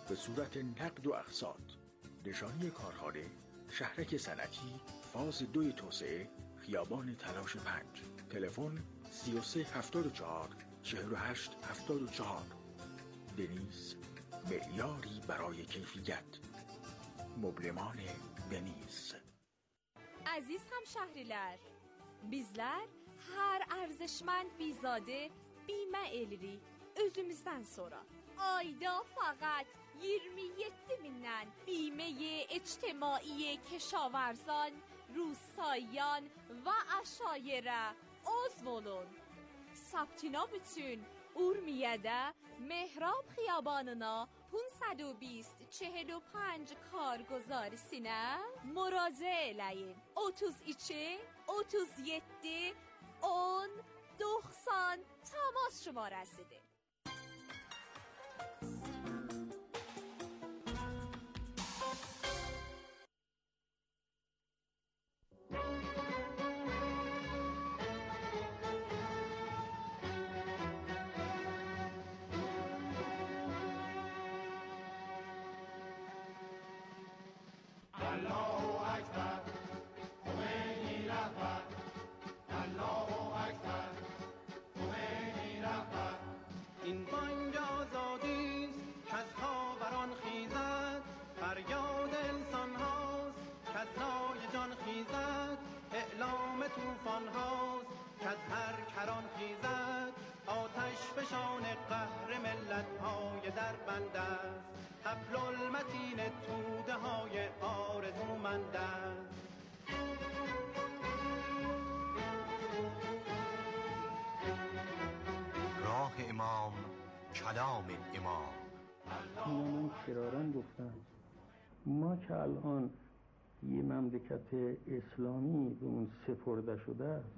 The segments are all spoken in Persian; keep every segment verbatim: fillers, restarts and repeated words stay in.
به صورت نقد و اقساط. نشانی کارخانه شهرک صنعتی، فاز دوی توسعه، خیابان تلاش پنج. تلفن سی و سه هفتاد و چهار چهل و هشت هفتاد و چهار. دنیز، معیاری برای کیفیت. مبلمان دنیز. Aziz hemşehriler, bizler her ərzeşmənd bizadə bimə elirik özümüzdən sonra. Ayda faqat iyirmi yeddi mindən بیمه اجتماعی کشاورزان، روستاییان و عشایره عضو olun. ثبتنام üçün Urmiyədə Mehrab xiyabanına پانصد و بیست چهل و پنج کارگزارسینə müraciə eləyin. otuz iki otuz yeddi on doksan تماس şumarəsidir. این بانگ آزادیست که از خاوران خیزد، فریاد انسان هاست که از رای جان خیزد، اعلام طوفان هاست که از هر کران خیزد، آتش فشان قهر ملت های در بند است، حبل المتین توده های آرزومند است. راه امام، کلام امام. من کرارن گفتم ما که الان یه مملکت اسلامی به اون سپرده شده است،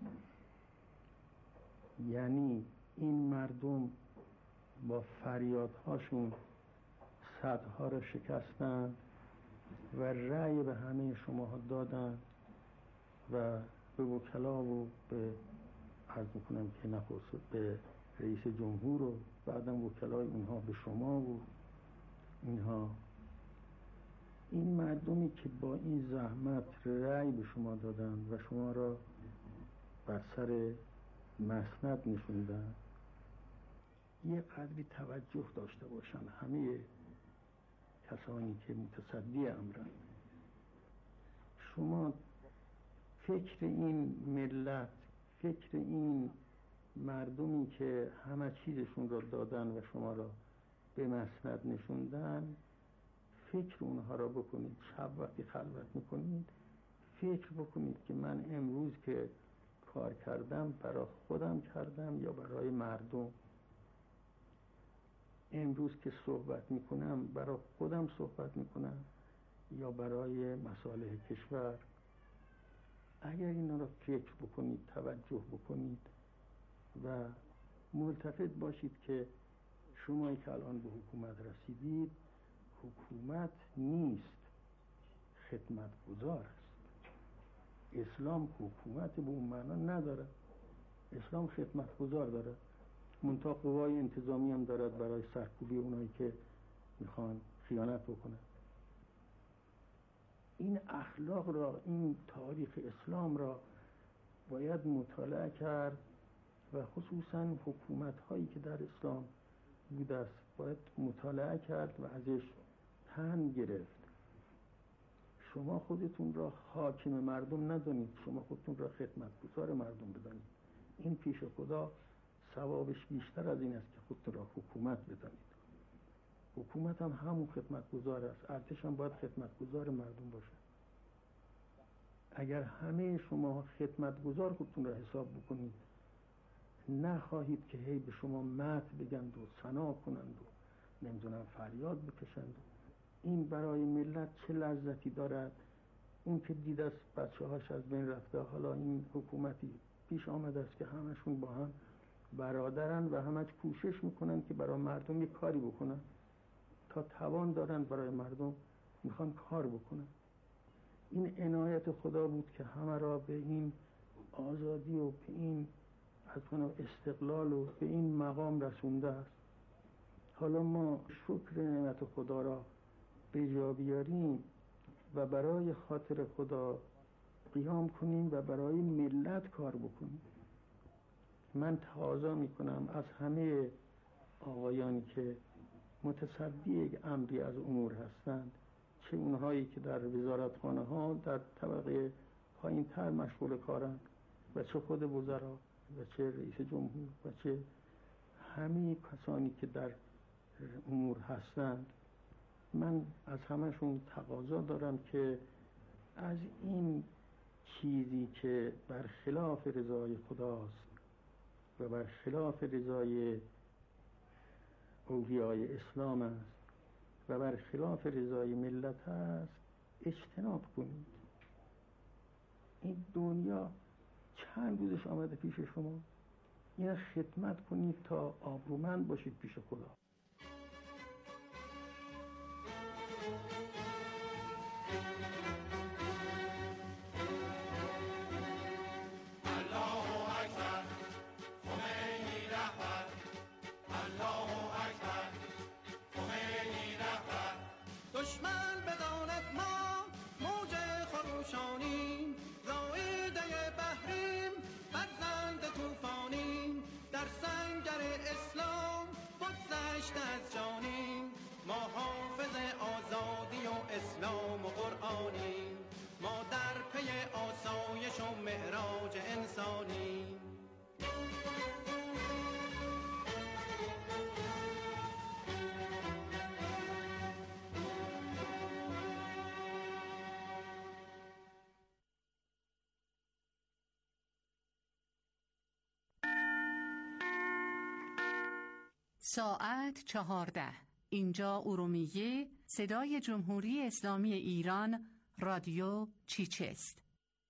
یعنی این مردم با فریادهاشون صدها را شکستن و رأی به همه شما دادن و به وکلا و به عرض میکنم که نخست به رئیس جمهور و بعدم وکلای اونها به شما و اینها، این مردمی که با این زحمت رأی به شما دادن و شما را بر سر مسند نشوندن، یه قدری توجه داشته باشن همه کسانی که متصدی امرن. شما فکر این ملت، فکر این مردمی که همه چیزشون را دادن و شما را به مسند نشوندن، فکر اونها را بکنید. شب وقتی خلوت میکنید فکر بکنید که من امروز که کار کردم برای خودم کردم یا برای مردم. امروز که صحبت میکنم برای خودم صحبت میکنم یا برای مصالح کشور. اگر اینا را فکر بکنید، توجه بکنید و ملتفت باشید که شمایی که الان به حکومت رسیدید، حکومت نیست، خدمتگزار است. اسلام حکومت به اون معنا نداره، اسلام خدمتگزار داره، منتها قوای انتظامی هم دارد برای سرکوبی اونایی که میخوان خیانت بکنن. این اخلاق را، این تاریخ اسلام را باید مطالعه کرد و خصوصا حکومت هایی که در اسلام بوده است باید مطالعه کرد و ازش پند گرفت. شما خودتون را حاکم مردم ندانید، شما خودتون را خدمتگزار مردم بدانید. این پیش خدا ثوابش بیشتر از این است که خودتون را حکومت بدانید. حکومت هم همون خدمتگزار است، ارتش هم باید خدمتگزار مردم باشه. اگر همه شما خدمتگزار خودتون را حساب بکنید، نخواهید که هی به شما مدح بگند و ثنا کنند و نمیدونم فریاد بکشند. این برای ملت چه لذتی دارد؟ اون که دید است بچه هاش از بین رفته، حالا این حکومتی پیش آمده است که همشون با هم برادرن و همش کوشش میکنن که برای مردم یک کاری بکنن، تا توان دارن برای مردم میخوان کار بکنن. این عنایت خدا بود که همه را به این آزادی و به این از استقلال و به این مقام رسونده است. حالا ما شکر نعمت خدا را به جا بیاریم و برای خاطر خدا قیام کنیم و برای ملت کار بکنیم. من تقاضا میکنم از همه آقایانی که متصدی یک امری از امور هستند، چه اونهایی که در وزارتخانه ها در طبقه پایین تر مشغول کارند و چه خود وزرا و چه رئیس جمهور و چه همه کسانی که در امور هستند، من از همشون تقاضا دارم که از این چیزی که برخلاف رضای خداست و برخلاف رضای اولیای اسلام است و برخلاف رضای ملت است اجتناب کنید. این دنیا چند روزش آمده پیش شما، این خدمت کنید تا آبرومند باشید پیش خدا. ساعت چهارده. اینجا ارومیه، صدای جمهوری اسلامی ایران، رادیو چیچست.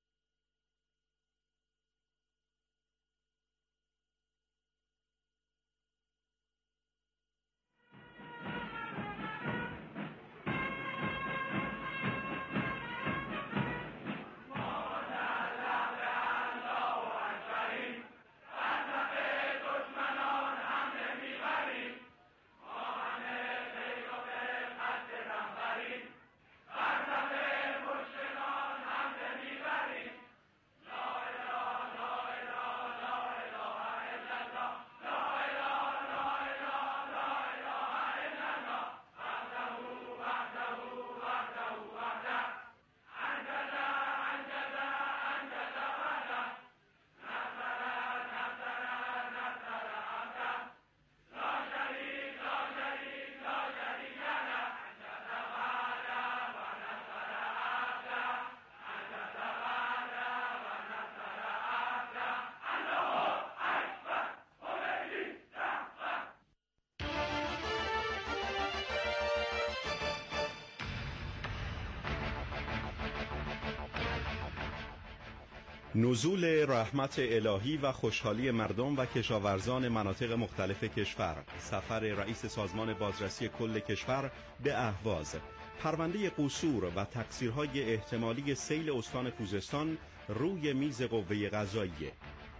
نزول رحمت الهی و خوشحالی مردم و کشاورزان مناطق مختلف کشور، سفر رئیس سازمان بازرسی کل کشور به اهواز، پرونده قصور و تقصیرهای احتمالی سیل استان خوزستان روی میز قوه قضاییه.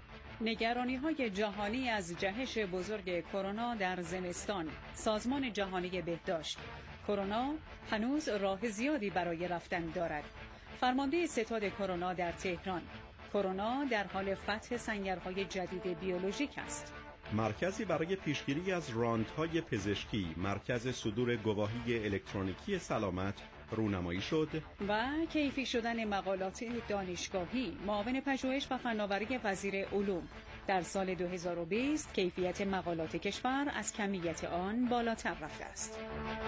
نگرانی‌های جهانی از جهش بزرگ کرونا در زمستان، سازمان جهانی بهداشت. کرونا هنوز راه زیادی برای رفتن دارد. فرمانده ستاد کرونا در تهران: کرونا در حال فتح سنگرهای جدید بیولوژیک است. مرکزی برای پیشگیری از راندهای پزشکی، مرکز صدور گواهی الکترونیکی سلامت رونمایی شد. و کیفی شدن مقالات دانشگاهی، معاون پژوهش و فناوری وزیر علوم: در سال دو هزار و بیست کیفیت مقالات کشور از کمیت آن بالاتر رفته است.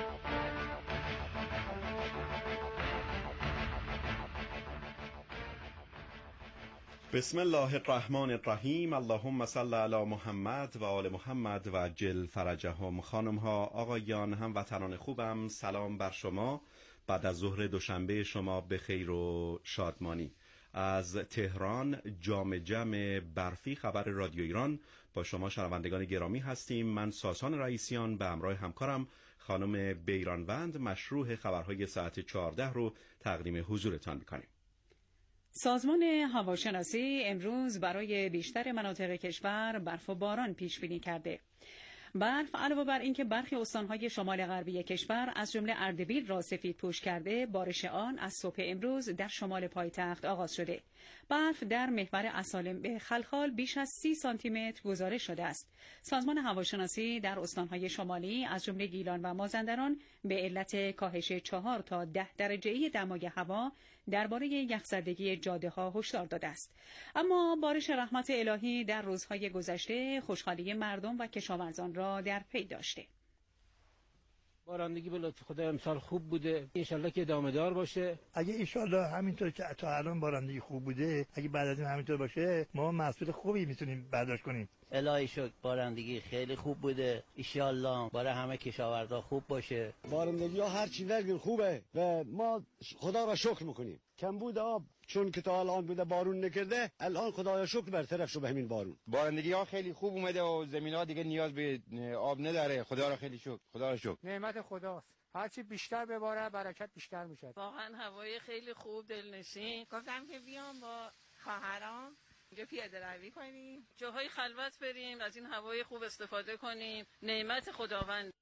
بسم الله الرحمن الرحیم. اللهم صل علی محمد و آل محمد و عجل فرجهم. خانم ها، آقایان، هموطنان خوبم، سلام بر شما. بعد از ظهر دوشنبه شما به خیر و شادمانی. از تهران جام جم برفی خبر رادیو ایران با شما شنوندگان گرامی هستیم. من ساسان رئیسیان به همراه همکارم خانم بیرانوند مشروع خبرهای ساعت چهارده رو تقدیم حضورتان می‌کنیم. سازمان هواشناسی امروز برای بیشتر مناطق کشور برف و باران پیش بینی کرده. برف علاوه بر اینکه برخی استانهای شمال غربی کشور از جمله اردبیل را سفیدپوش کرده، بارش آن از صبح امروز در شمال پایتخت آغاز شده. برف در محور اسالم به خلخال بیش از سی سانتی متر گزارش شده است. سازمان هواشناسی در استانهای شمالی از جمله گیلان و مازندران به علت کاهش چهار تا ده درجه‌ای دمای هوا درباره یخزدگی جاده‌ها هشدار داده است. اما بارش رحمت الهی در روزهای گذشته خوشحالی مردم و کشاورزان را در پی داشته. بارندگی به لطف خدا امسال خوب بوده، انشالله که ادامه دار باشه. اگه انشالله همینطور که تا الان بارندگی خوب بوده، اگه بعد از این همینطور باشه، ما محصول خوبی میتونیم برداشت کنیم. الهی شکر بارندگی خیلی خوب بوده، انشالله برای همه کشاورزا خوب باشه. بارندگی ها هر چی نگیر خوبه و ما خدا را شکر میکنیم. کمبود آب چون که تا الان بوده بارون نکرده، الان خدایا شکر برطرف شد به همین بارون. بارندگی ها خیلی خوب اومده و زمین ها دیگه نیاز به آب نداره. خدا را خیلی شکر، خدا را شکر. نعمت خداست. هرچی بیشتر بباره برکت بیشتر میشه. واقعا هوای خیلی خوب، دلنشین. گفتم که بیام با خواهرام اینجا پیاده روی کنیم، جاهای خلوت بریم، از این هوای خوب استفاده کنیم. نعمت خداوند.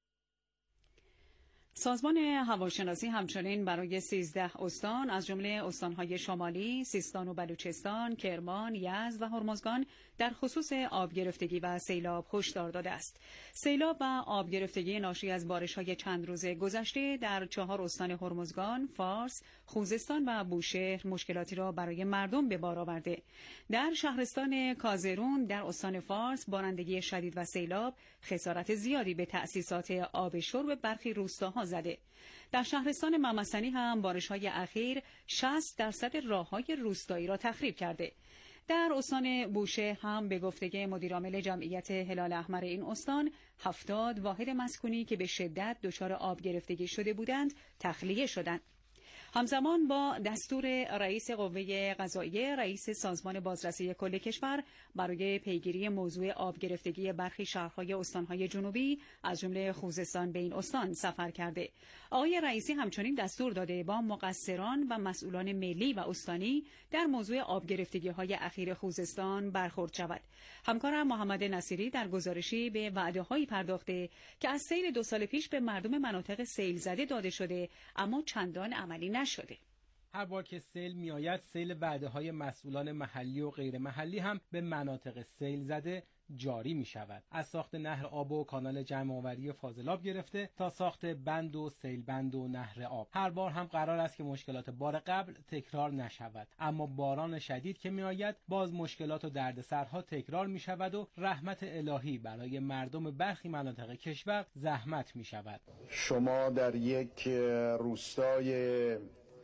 سازمان هواشناسی همچنین برای سیزده استان از جمله استانهای شمالی، سیستان و بلوچستان، کرمان، یزد و هرمزگان در خصوص آب گرفتگی و سیلاب هشدار داده است. سیلاب و آب گرفتگی ناشی از بارش‌های چند روز گذشته در چهار استان هرمزگان، فارس، خوزستان و بوشهر مشکلاتی را برای مردم به بار آورده. در شهرستان کازرون در استان فارس بارندگی شدید و سیلاب خسارت زیادی به تأسیسات آب شرب برخی روستاها زده. در شهرستان ممسنی هم بارش‌های اخیر شصت درصد راه‌های روستایی را تخریب کرده. در استان بوشهر هم به گفته مدیرعامل جمعیت هلال احمر این استان هفتاد واحد مسکونی که به شدت دچار آب گرفتگی شده بودند تخلیه شدند. همزمان با دستور رئیس قوه قضاییه، رئیس سازمان بازرسی کل کشور برای پیگیری موضوع آب گرفتگی برخی شهرهای استانهای جنوبی از جمله خوزستان به این استان سفر کرده. آقای رئیسی همچنین دستور داده با مقصران و مسئولان ملی و استانی در موضوع آب گرفتگی‌های اخیر خوزستان برخورد شود. همکارم محمد نصیری در گزارشی به وعده‌هایی پرداخته که از سیل دو سال پیش به مردم مناطق سیل زده داده شده اما چندان عملی نشده. هر بار که سیل میآید، سیل وعده‌های مسئولان محلی و غیر محلی هم به مناطق سیل زده جاری می شود. از ساخت نهر آب و کانال جمع‌آوری فاضلاب گرفته تا ساخت بند و سیل بند و نهر آب. هر بار هم قرار است که مشکلات بار قبل تکرار نشود، اما باران شدید که می آید باز مشکلات و دردسرها تکرار می شود و رحمت الهی برای مردم برخی مناطق کشور زحمت می شود. شما در یک روستای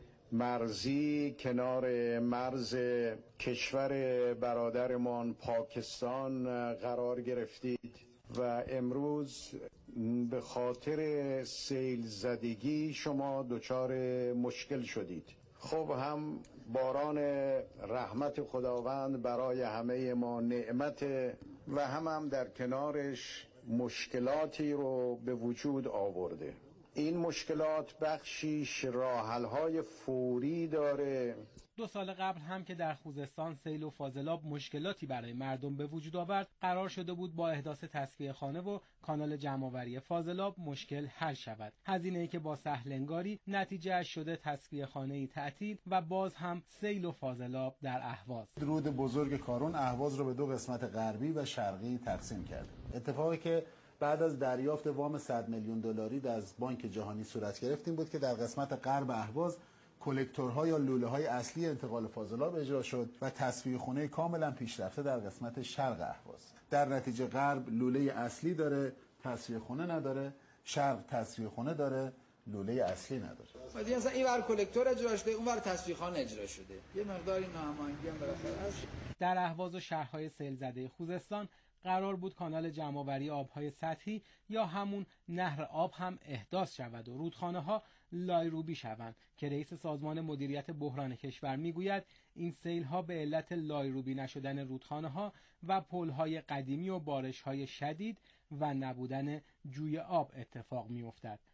مرزی کنار مرز کشور برادرمان پاکستان قرار گرفتید و امروز به خاطر سیل زدگی شما دچار مشکل شدید. خب هم باران رحمت خداوند برای همه ما نعمت و هم هم در کنارش مشکلاتی رو به وجود آورده. این مشکلات بخشیش راه‌حل‌های فوری داره. دو سال قبل هم که در خوزستان سیل و فاضلاب مشکلاتی برای مردم به وجود آورد، قرار شده بود با احداث تصفیه خانه و کانال جمع‌آوری فاضلاب مشکل حل شود. هزینه‌ای که با سهلنگاری نتیجه شده تصفیه خانه‌ای تعطیل و باز هم سیل و فاضلاب در اهواز. رود بزرگ کارون اهواز رو به دو قسمت غربی و شرقی تقسیم کرد. اتفاقی که بعد از دریافت وام صد میلیون دلاری از بانک جهانی صورت گرفت این بود که در قسمت غرب اهواز کلکتورها یا لوله‌های اصلی انتقال فاضلاب اجرا شد و تصفیه خونه کاملا پیشرفته در قسمت شرق اهواز. در نتیجه غرب لوله اصلی داره، تصفیه خونه نداره، شرق تصفیه خونه داره، لوله اصلی نداره. مثلا اصلا این ور کلکتور اجرا شده، اون ور تصفیه خانه اجرا شده. یه مقداری ناهماهنگی هم بالاخره هست. در اهواز و شهرهای سیل زده خوزستان قرار بود کانال جمع‌آوری آبهای سطحی یا همون نهر آب هم احداث شود و رودخانه‌ها لایروبی شوند که رئیس سازمان مدیریت بحران کشور میگوید این سیل‌ها به علت لایروبی نشدن رودخانه‌ها و پل‌های قدیمی و بارش‌های شدید و نبودن جوی آب اتفاق می‌افتد.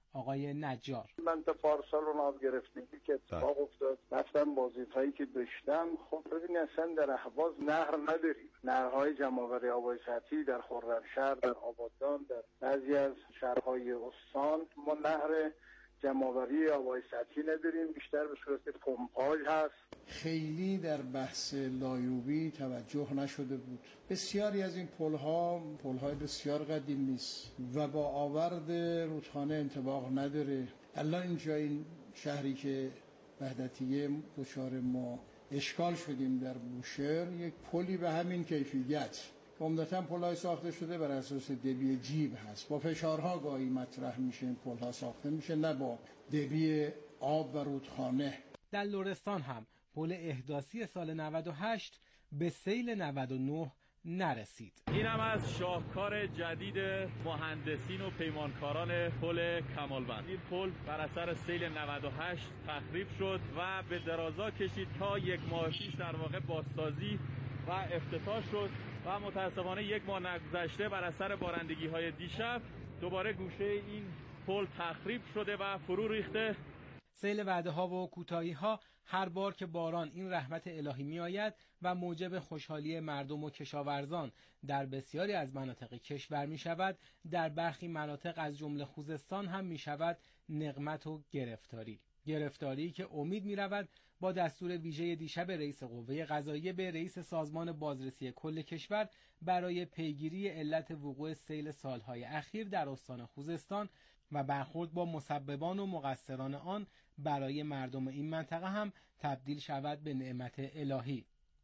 آقای نجار. من تا پارسال رو ناز گرفتگی که اتفاق افتاد رفتم وظیفه‌ای که داشتم. خب ببینید اصلا در اهواز نهر نداریم. نهرهای جمع‌آوری آبای سطحی در خرمشهر، در آبادان، در بعضی از شهرهای استان ما نهر جمع‌آوری آبای سطحی نداریم، بیشتر به صورت پمپاژ هست. خیلی در بحث لایروبی توجه نشده بود. بسیاری از این پل‌ها پل‌های بسیار قدیمی است و با آورد رودخانه انطباق نداره. الان اینجا این شهری که وحدتیه دچار ما اشکال شدیم در بوشهر، یک پلی به همین کیفیت عمدتاً پل‌های ساخته شده بر اساس دبی جیب هست. با فشارها گاهی مطرح میشه این پل‌ها ساخته میشه، نه با دبی آب و رودخانه. در لرستان هم پل احداثی سال نود و هشت به سیل نود و نه نرسید. این هم از شاهکار جدید مهندسین و پیمانکاران پل کمالوند. این پل بر اثر سیل نود و هشت تخریب شد و به درازا کشید تا یک ماه پیش در واقع بازسازی و افتتاح شد و متاسفانه یک ماه نگذشته بر اثر بارندگی های دیشب دوباره گوشه این پل تخریب شده و فرو ریخته. سیل وعده ها و کوتاهی ها هر بار که باران این رحمت الهی می آید و موجب خوشحالی مردم و کشاورزان در بسیاری از مناطق کشور می شود، در برخی مناطق از جمله خوزستان هم می شود نقمت و گرفتاری. گرفتاری که امید می رود با دستور ویژه دیشب رئیس قوه قضاییه به رئیس سازمان بازرسی کل کشور برای پیگیری علت وقوع سیل سالهای اخیر در استان خوزستان و برخورد با مسببان و مقصران آن برای مردم این منطقه هم تبدیل شود به نعمت الهی.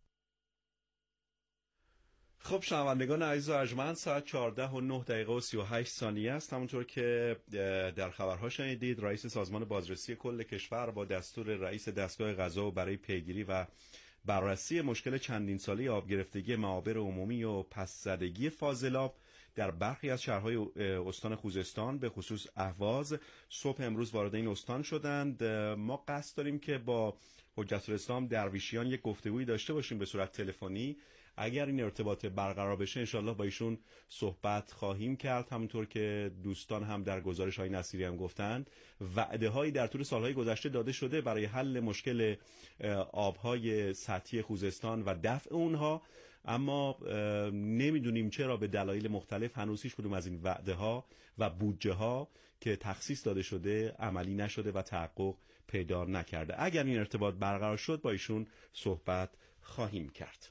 خب شنوندگان عزیز و ارجمند، ساعت چهارده و نه دقیقه و سی و هشت ثانیه است. همونطور که در خبرها شنیدید، رئیس سازمان بازرسی کل کشور با دستور رئیس دستگاه قضا و برای پیگیری و بررسی مشکل چندین ساله آب گرفتگی معابر عمومی و پس زدگی فاضلاب در برخی از شهرهای استان خوزستان به خصوص اهواز صبح امروز وارد این استان شدند. ما قصد داریم که با حجت الاسلام درویشیان یک گفتگویی داشته باشیم به صورت تلفنی. اگر این ارتباط برقرار بشه انشالله با ایشون صحبت خواهیم کرد. همونطور که دوستان هم در گزارش های نصیری هم گفتند، وعده هایی در طول سالهای گذشته داده شده برای حل مشکل آبهای سطحی خوزستان و دفع اونها، اما نمیدونیم چرا به دلایل مختلف هنوز هیچ کدوم از این وعده ها و بودجه ها که تخصیص داده شده عملی نشده و تحقق پیدا نکرده. اگر این ارتباط برقرار شد با ایشون صحبت خواهیم کرد.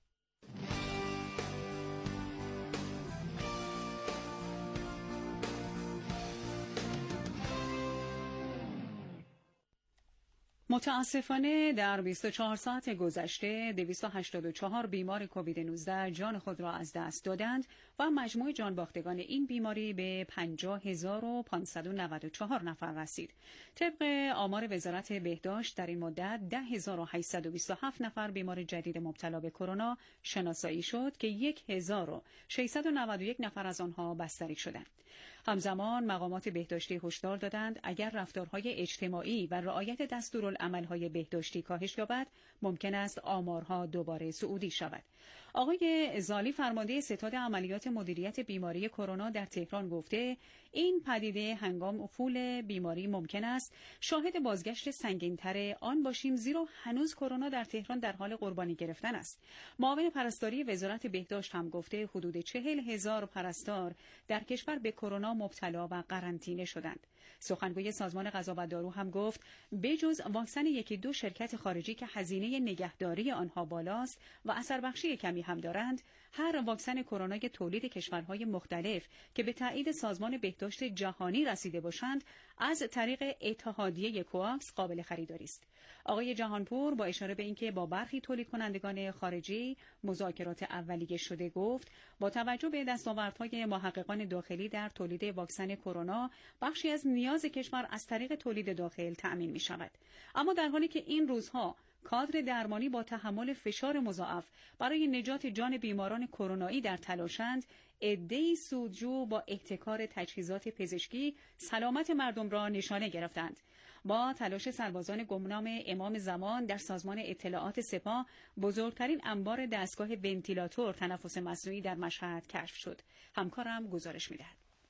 متاسفانه در بیست و چهار ساعت گذشته دویست و هشتاد و چهار بیمار کووید نوزده جان خود را از دست دادند و مجموع جان باختگان این بیماری به پنجاه هزار و پانصد و نود و چهار نفر رسید. طبق آمار وزارت بهداشت در این مدت ده هزار و هشتصد و بیست و هفت نفر بیمار جدید مبتلا به کرونا شناسایی شد که یک هزار و ششصد و نود و یک نفر از آنها بستری شدند. همزمان مقامات بهداشتی هشدار دادند اگر رفتارهای اجتماعی و رعایت دستورالعمل‌های بهداشتی کاهش یابد ممکن است آمارها دوباره صعودی شود. آقای زالی فرمانده ستاد عملیات مدیریت بیماری کرونا در تهران گفته این پدیده هنگام افول بیماری ممکن است شاهد بازگشت سنگین‌تر آن باشیم، زیرا هنوز کرونا در تهران در حال قربانی گرفتن است. معاون پرستاری وزارت بهداشت هم گفته حدود چهل هزار پرستار در کشور به کرونا مبتلا و قرنطینه شدند. سخنگوی سازمان غذا و دارو هم گفت بجز واکسن یکی دو شرکت خارجی که هزینه نگهداری آنها بالاست و اثر بخشی کمی هم دارند، هر واکسن کرونای تولید کشورهای مختلف که به تایید سازمان بهداشت جهانی رسیده باشند از طریق اتحادیه کوواکس قابل خریداری است. آقای جهانپور با اشاره به اینکه با برخی تولید کنندگان خارجی مذاکرات اولیه شده گفت با توجه به دستاوردهای محققان داخلی در تولید واکسن کرونا بخشی از نیاز کشور از طریق تولید داخل تأمین می شود. اما در حالی که این روزها کادر درمانی با تحمل فشار مضاعف برای نجات جان بیماران کرونایی در تلاشند، عده‌ای سودجو با احتکار تجهیزات پزشکی سلامت مردم را نشانه گرفتند. با تلاش سربازان گمنام امام زمان در سازمان اطلاعات سپاه بزرگترین انبار دستگاه ونتیلاتور تنفس مصنوعی در مشهد کشف شد. همکارم گزارش می‌دهد.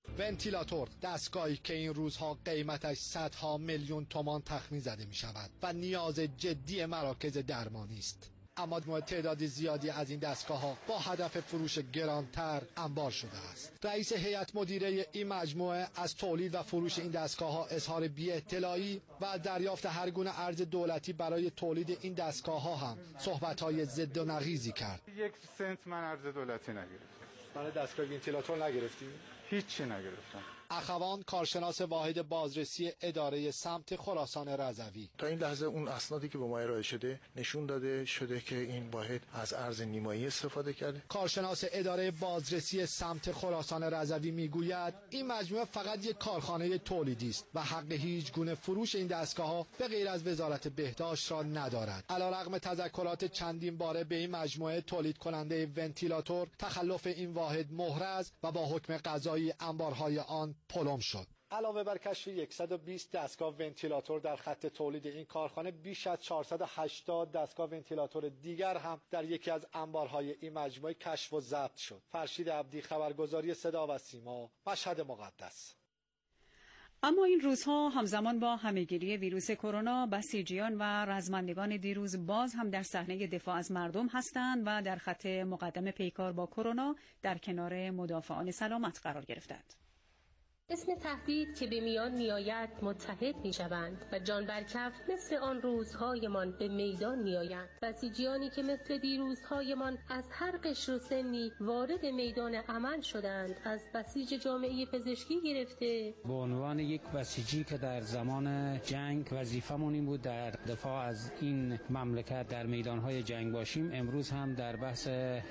ونتیلاتور، دستگاهی که این روزها قیمتش صدها میلیون تومان تخمین زده می شود و نیاز جدی مراکز درمانی است. اما تعداد زیادی از این دستگاه ها با هدف فروش گرانتر انبار شده است. رئیس هیئت مدیره این مجموعه از تولید و فروش این دستگاه ها اظهار بی اطلاعی و از دریافت هر گونه ارز دولتی برای تولید این دستگاه ها هم صحبت های ضد و نقیضی کرد. یک سنت من ارز دولتی نگرفتم. من دستگاه ونتیلاتور نگرفتی؟ هیچی نگرفتم. اخوان، کارشناس واحد بازرسی اداره سمت خراسان رضوی: تا این لحظه اون اسنادی که به ما ارائه شده نشون داده شده که این واحد از ارز نیمایی استفاده کرده. کارشناس اداره بازرسی سمت خراسان رضوی میگوید این مجموعه فقط یک کارخانه تولیدی است و حق هیچ گونه فروش این دستگاه‌ها به غیر از وزارت بهداشت را ندارد. علیرغم تذکرات چندین باره به این مجموعه تولید کننده ونتیلاتور تخلف این واحد محرز و با حکم قضایی انبارهای آن پلم شد. علاوه بر کشف صد و بیست دستگاه ونتیلاتور در خط تولید این کارخانه، بیش از چهارصد و هشتاد دستگاه ونتیلاتور دیگر هم در یکی از انبارهای این مجموعه کشف و ضبط شد. فرشید عبدی، خبرگزاری صدا و سیما، مشهد مقدس. اما این روزها همزمان با همهگیری ویروس کرونا، بسیجیان و رزمندگان دیروز باز هم در صحنه دفاع از مردم هستند و در خط مقدم پیکار با کرونا در کنار مدافعان سلامت قرار گرفتند. اسم تهدید که به میان میآید متحد میشوند و جان برکف مثل آن روزهایمان به میدان میآیند. بسیجیانی که مثل دیروزهایمان از هر قشر و سنی وارد میدان عمل شدند، از بسیج جامعه پزشکی گرفته. به عنوان یک بسیجی که در زمان جنگ وظیفمون این بود در دفاع از این مملکت در میدانهای جنگ باشیم، امروز هم در بحث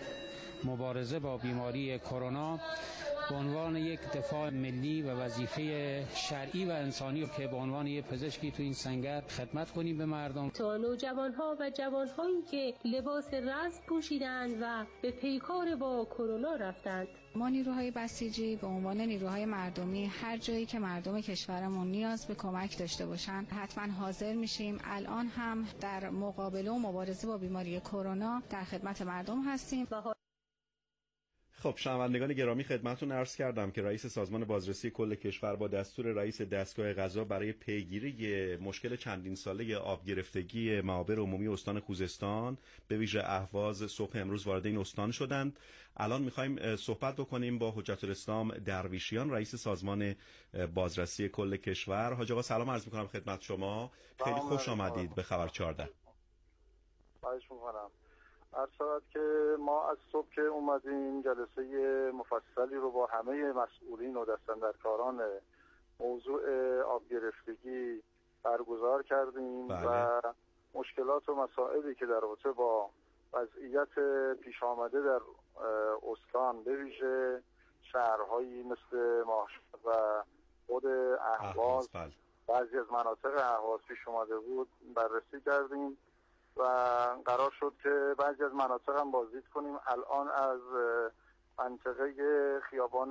مبارزه با بیماری کرونا به عنوان یک دفاع ملی و وظیفه شرعی و انسانی که به عنوان یک پزشکی تو این سنگر خدمت کنیم به مردم. تا نوجوانها و جوانهایی که لباس رزم پوشیدند و به پیکار با کرونا رفتند. ما نیروهای بسیجی به عنوان نیروهای مردمی هر جایی که مردم کشورمون نیاز به کمک داشته باشن حتما حاضر میشیم. الان هم در مقابله و مبارزه با بیماری کرونا در خدمت مردم هستیم. خب شنوندگان گرامی، خدمتتون عرض کردم که رئیس سازمان بازرسی کل کشور با دستور رئیس دستگاه قضا برای پیگیری مشکل چندین ساله آب گرفتگی معابر عمومی استان خوزستان به ویژه اهواز صبح امروز وارد این استان شدند. الان می‌خوایم صحبت بکنیم با حجت الاسلام درویشیان، رئیس سازمان بازرسی کل کشور. حاج آقا سلام عرض می‌کنم خدمت شما. خیلی خوش آمدید به خبر چهارده. خواهش می‌کنم. عرض که ما از صبح که اومدیم جلسه مفصلی رو با همه مسئولین و دستاندرکاران موضوع آب گرفتگی برگزار کردیم. بله. و مشکلات و مسائلی که در رابطه با وضعیت پیش آمده در استان به ویژه شهرهایی مثل ماشهد و خود اهواز، بله. بعضی از مناطق اهواز پیش اومده بود بررسی کردیم و قرار شد که بعضی از مناطق هم بازدید کنیم. الان از منطقه خیابان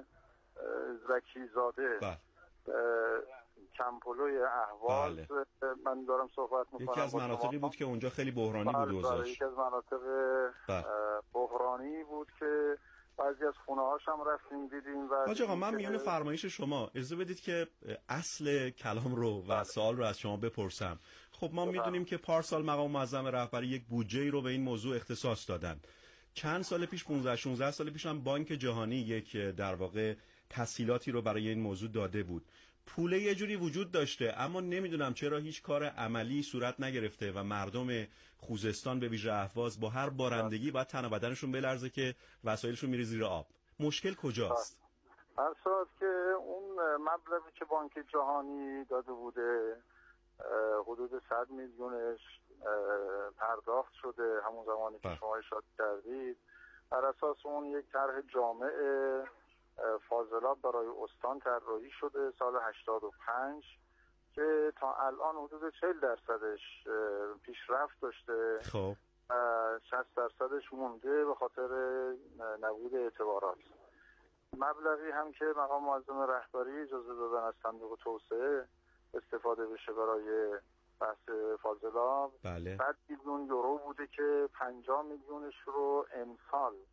زکیزاده، بله. کمپلوی اهواز، بله. من دارم صحبت میکنم. یکی از مناطقی بود که اونجا خیلی بحرانی بود اوضاعش. یکی از مناطق بله. بحرانی بود که بعضی از خونه هاش هم رفتیم دیدیم. حاج آقا من میون فرمایش شما اجازه بدید که اصل کلام رو و بله. سوال رو از شما بپرسم. خب ما میدونیم که پارسال مقام معظم رهبری یک بودجه رو به این موضوع اختصاص دادن. چند سال پیش، پانزده شانزده سال پیش هم بانک جهانی یک در واقع تسهیلاتی رو برای این موضوع داده بود. پوله یه جوری وجود داشته، اما نمیدونم چرا هیچ کار عملی صورت نگرفته و مردم خوزستان به ویژه اهواز با هر بارندگی باید تن و بدنشون بلرزه که وسایلشون میره زیر آب. مشکل کجاست؟ اصلا که اون مبلغی که بانک جهانی داده بوده حدود صد میلیونش پرداخت شده همون زمانی که شما اشاره کردید. بر اساس اون یک طرح جامع فاضلاب برای استان طراحی شده سال هشتاد و پنج که تا الان حدود چهل درصدش پیشرفت داشته. خب شصت درصدش مونده به خاطر نبود اعتبارات. مبلغی هم که مقام معظم رهبری اجازه دادن از صندوق توسعه استفاده بشه برای بحث فاضلاب، بله. صد میلیون یورو بوده که پنجاه میلیونش رو امسال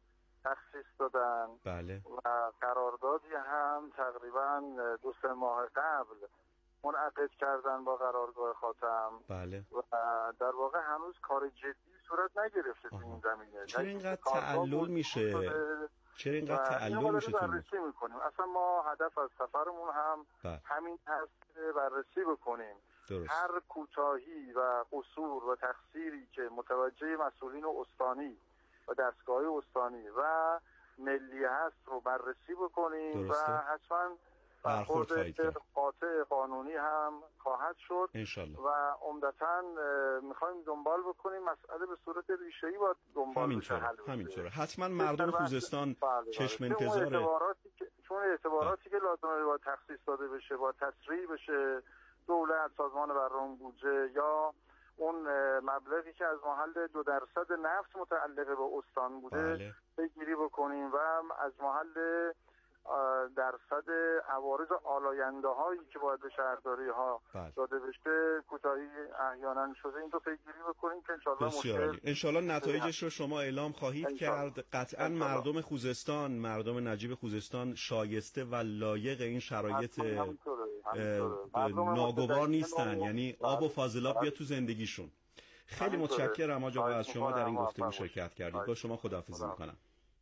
تخصیص دادن. بله. و قراردادی هم تقریبا دو سه ماه قبل منعقد کردن با قرارگاه خاتم. بله. و در واقع هنوز کار جدی صورت نگرفته تو این زمینه. چرا اینقدر تعلل میشه؟ چرا اینقدر تعلل میشه؟ بررسی میکنیم. اصلا ما هدف از سفرمون هم بله. همین هست، بررسی بکنیم درست. هر کوتاهی و قصور و تقصیری که متوجه مسئولین استانی و دستگاه استانی و ملی هست رو بررسی بکنیم درسته. و حتما برخورد قاطع قانونی هم خواهد شد انشالله. و عمدتاً میخوایم دنبال بکنیم مسئله به صورت ریشه‌ای باید دنبال بشه. همینطوره. حتما مردم خوزستان بله چشم انتظاره. چون اعتباراتی که چون اعتباراتی که لازمه باید تخصیص داده بشه، باید تسریع بشه، دولت، سازمان برنامه بودجه یا اون مبلغی که از محل دو درصد نفت متعلق به استان بوده بگیری بله. بکنیم و از محل درصد عوارض آلاینده هایی که باید به شهرداری ها بله. داده بشه کوتاهی احیانا شده، این رو پیگیری بکنیم که انشالله مشکل انشالله نتایجش رو شما اعلام خواهید انشالله. کرد. قطعا انشالله. مردم خوزستان، مردم نجیب خوزستان شایسته و لایق این شرایط ناگوار نیستن، یعنی آب و فاضلاب بیاد تو زندگیشون. خیلی متشکرم آقا از شما در این گفتگو شرکت کردید. با شما خداحافظی میکنم.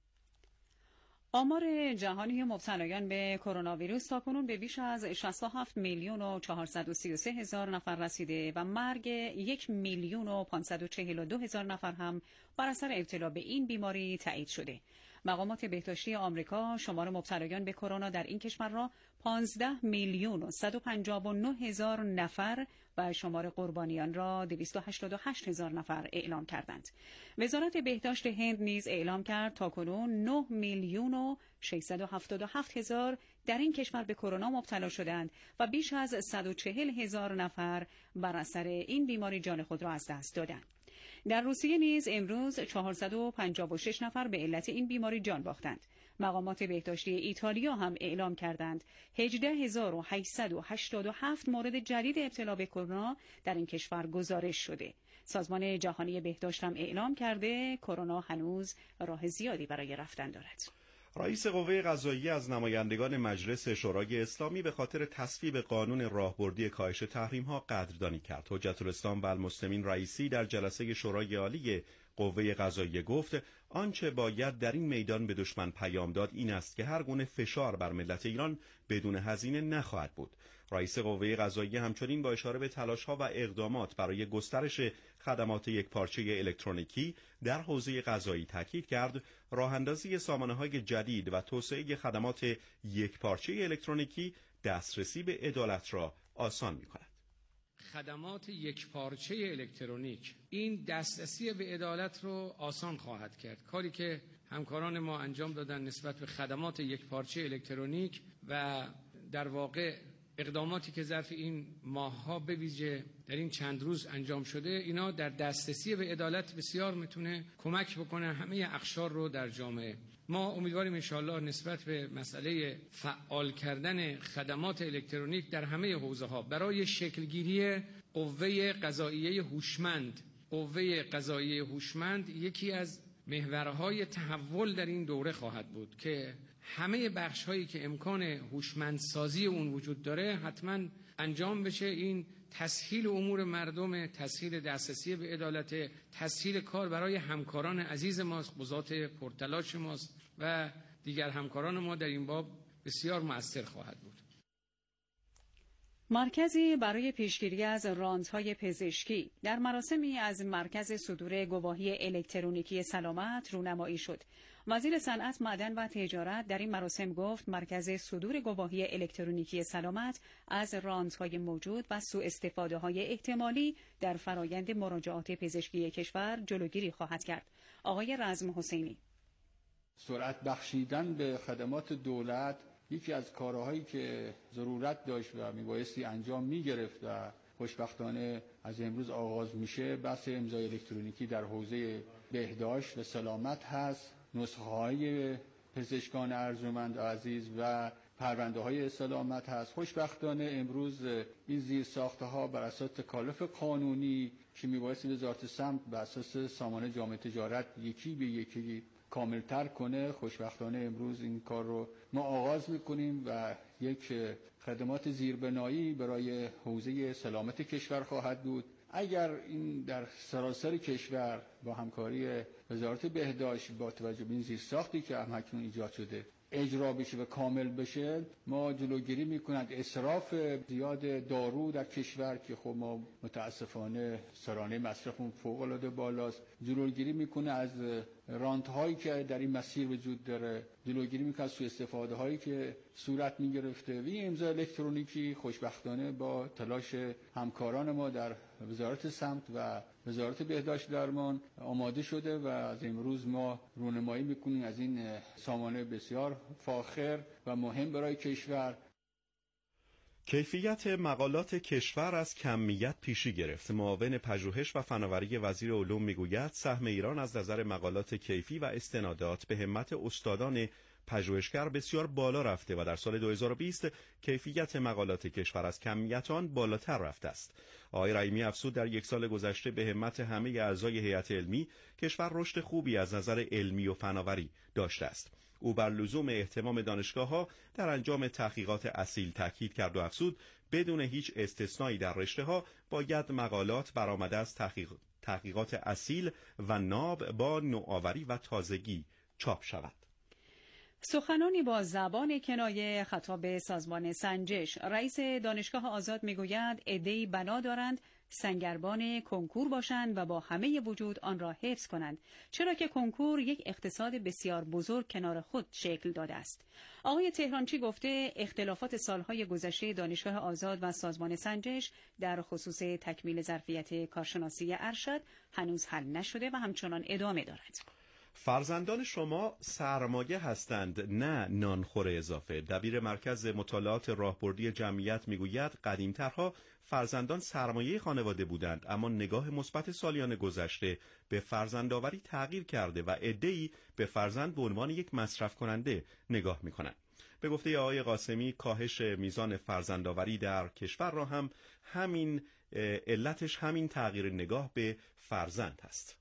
آمار جهانی مبتلایان به کرونا ویروس تاکنون به بیش از شصت و هفت میلیون و چهارصد و سی و سه هزار نفر رسیده و مرگ یک میلیون و پانصد و چهل و دو هزار نفر هم بر اثر ابتلا به این بیماری تایید شده. مقامات بهداشتی آمریکا شمار مبتلایان به کرونا در این کشور را پانزده میلیون و صد و پنجاه و نه هزار نفر و شمار قربانیان را دویست و هشتاد و هشت هزار نفر اعلام کردند. وزارت بهداشت هند نیز اعلام کرد تاکنون نه میلیون و ششصد و هفتاد و هفت هزار در این کشور به کرونا مبتلا شدند و بیش از صد و چهل هزار نفر بر اثر این بیماری جان خود را از دست دادند. در روسیه نیز امروز چهارصد و پنجاه و شش نفر به علت این بیماری جان باختند. مقامات بهداشتی ایتالیا هم اعلام کردند هجده هزار و هشتصد و هشتاد و هفت مورد جدید ابتلا به کرونا در این کشور گزارش شده. سازمان جهانی بهداشت هم اعلام کرده کرونا هنوز راه زیادی برای رفتن دارد. رئیس قوه قضاییه از نمایندگان مجلس شورای اسلامی به خاطر تصویب قانون راهبردی کاهش تحریم‌ها قدردانی کرد. حجت الاسلام و المسلمین رئیسی در جلسه شورای عالی قوه قضاییه گفت آنچه باید در این میدان به دشمن پیام داد این است که هر گونه فشار بر ملت ایران بدون هزینه نخواهد بود. رئیس قوه قضاییه همچنین با اشاره به تلاش‌ها و اقدامات برای گسترش خدمات یکپارچه الکترونیکی در حوزه قضایی تاکید کرد راه‌اندازی سامانه‌های جدید و توسعه خدمات یکپارچه الکترونیکی دسترسی به عدالت را آسان می‌کند. خدمات یکپارچه الکترونیک این دسترسی به عدالت رو آسان خواهد کرد. کاری که همکاران ما انجام دادن نسبت به خدمات یکپارچه الکترونیک و در واقع اقداماتی که ظرف این ماه‌ها به ویژه در این چند روز انجام شده، اینا در دسترسی به عدالت بسیار میتونه کمک بکنه همه اقشار رو در جامعه. ما امیدواریم انشاءالله نسبت به مسئله فعال کردن خدمات الکترونیک در همه حوزه‌ها برای شکلگیری قوه قضاییه هوشمند، قوه قضاییه هوشمند یکی از محورهای تحول در این دوره خواهد بود که همه بخش‌هایی که امکان هوشمندسازی اون وجود داره حتما انجام بشه. این تسهیل امور مردم، تسهیل دسترسی به عدالت، تسهیل کار برای همکاران عزیز ماست، قضات پرتلاش ماست و دیگر همکاران ما در این باب بسیار مؤثر خواهد بود. مرکزی برای پیشگیری از رانت‌های پزشکی در مراسمی از مرکز صدور گواهی الکترونیکی سلامت رونمایی شد. وزیر صنعت، معدن و تجارت در این مراسم گفت مرکز صدور گواهی الکترونیکی سلامت از رانت‌های موجود و سوء استفاده‌های احتمالی در فرایند مراجعات پزشکی کشور جلوگیری خواهد کرد. آقای رزم حسینی: سرعت بخشیدن به خدمات دولت یکی از کارهایی که ضرورت داشت و میبایستی انجام میگرفت و خوشبختانه از امروز آغاز میشه بحث امضای الکترونیکی در حوزه بهداشت و سلامت هست. نسخه های پزشکان ارجمند عزیز و پرونده های سلامت هست. خوشبختانه امروز این زیر ساخته ها بر اساس تکالف قانونی که میبایستی وزارت سمت بر اساس سامانه جامعه تجارت یکی به یکی کاملتر کنه. خوشبختانه امروز این کار رو ما آغاز میکنیم و یک خدمات زیربنایی برای حوزه سلامت کشور خواهد بود. اگر این در سراسر کشور با همکاری وزارت بهداشت با توجه به این زیرساختی که هم اکنون ایجاد شده اجرا بشه و کامل بشه، ما جلوگیری میکنند اسراف زیاد دارو در کشور که خب ما متاسفانه سرانه مصرفمون فوق العاده بالاست، جلوگیری میکنه از رانت هایی که در این مسیر وجود داره، جلوگیری میکنه از سوء استفاده هایی که صورت میگرفته. و این امضای الکترونیکی خوشبختانه با تلاش همکاران ما در وزارت سمت و وزارت بهداشت درمان آماده شده و از امروز ما رونمایی میکنیم از این سامانه بسیار فاخر و مهم برای کشور. کیفیت مقالات کشور از کمیت پیشی گرفت. معاون پژوهش و فناوری وزیر علوم میگوید سهم ایران از نظر مقالات کیفی و استنادات به همت استادان پژوهشگر بسیار بالا رفته و در سال دو هزار و بیست کیفیت مقالات کشور از کمیت آن بالاتر رفته است. آقای رحیمی افزود در یک سال گذشته به همت همه اعضای هیئت علمی کشور رشد خوبی از نظر علمی و فناوری داشته است. او بر لزوم اهتمام دانشگاه‌ها در انجام تحقیقات اصیل تاکید کرد و افزود بدون هیچ استثنایی در رشته‌ها باید مقالات برآمده از تحقیق... تحقیقات اصیل و ناب با نوآوری و تازگی چاپ شود. سخنانی با زبان کنایه خطاب سازمان سنجش. رئیس دانشگاه آزاد میگوید عده‌ای بنا دارند سنگربان کنکور باشند و با همه وجود آن را حفظ کنند، چرا که کنکور یک اقتصاد بسیار بزرگ کنار خود شکل داده است. آقای تهرانچی گفته اختلافات سالهای گذشته دانشگاه آزاد و سازمان سنجش در خصوص تکمیل ظرفیت کارشناسی ارشد هنوز حل نشده و همچنان ادامه دارد. فرزندان شما سرمایه هستند نه نانخور اضافه. دبیر مرکز مطالعات راهبردی جمعیت میگوید قدیمترها فرزندان سرمایه خانواده بودند، اما نگاه مثبت سالیان گذشته به فرزندآوری تغییر کرده و عده‌ای به فرزند به عنوان یک مصرف کننده نگاه میکنند. به گفته آقای قاسمی کاهش میزان فرزندآوری در کشور را هم همین علتش همین تغییر نگاه به فرزند هست.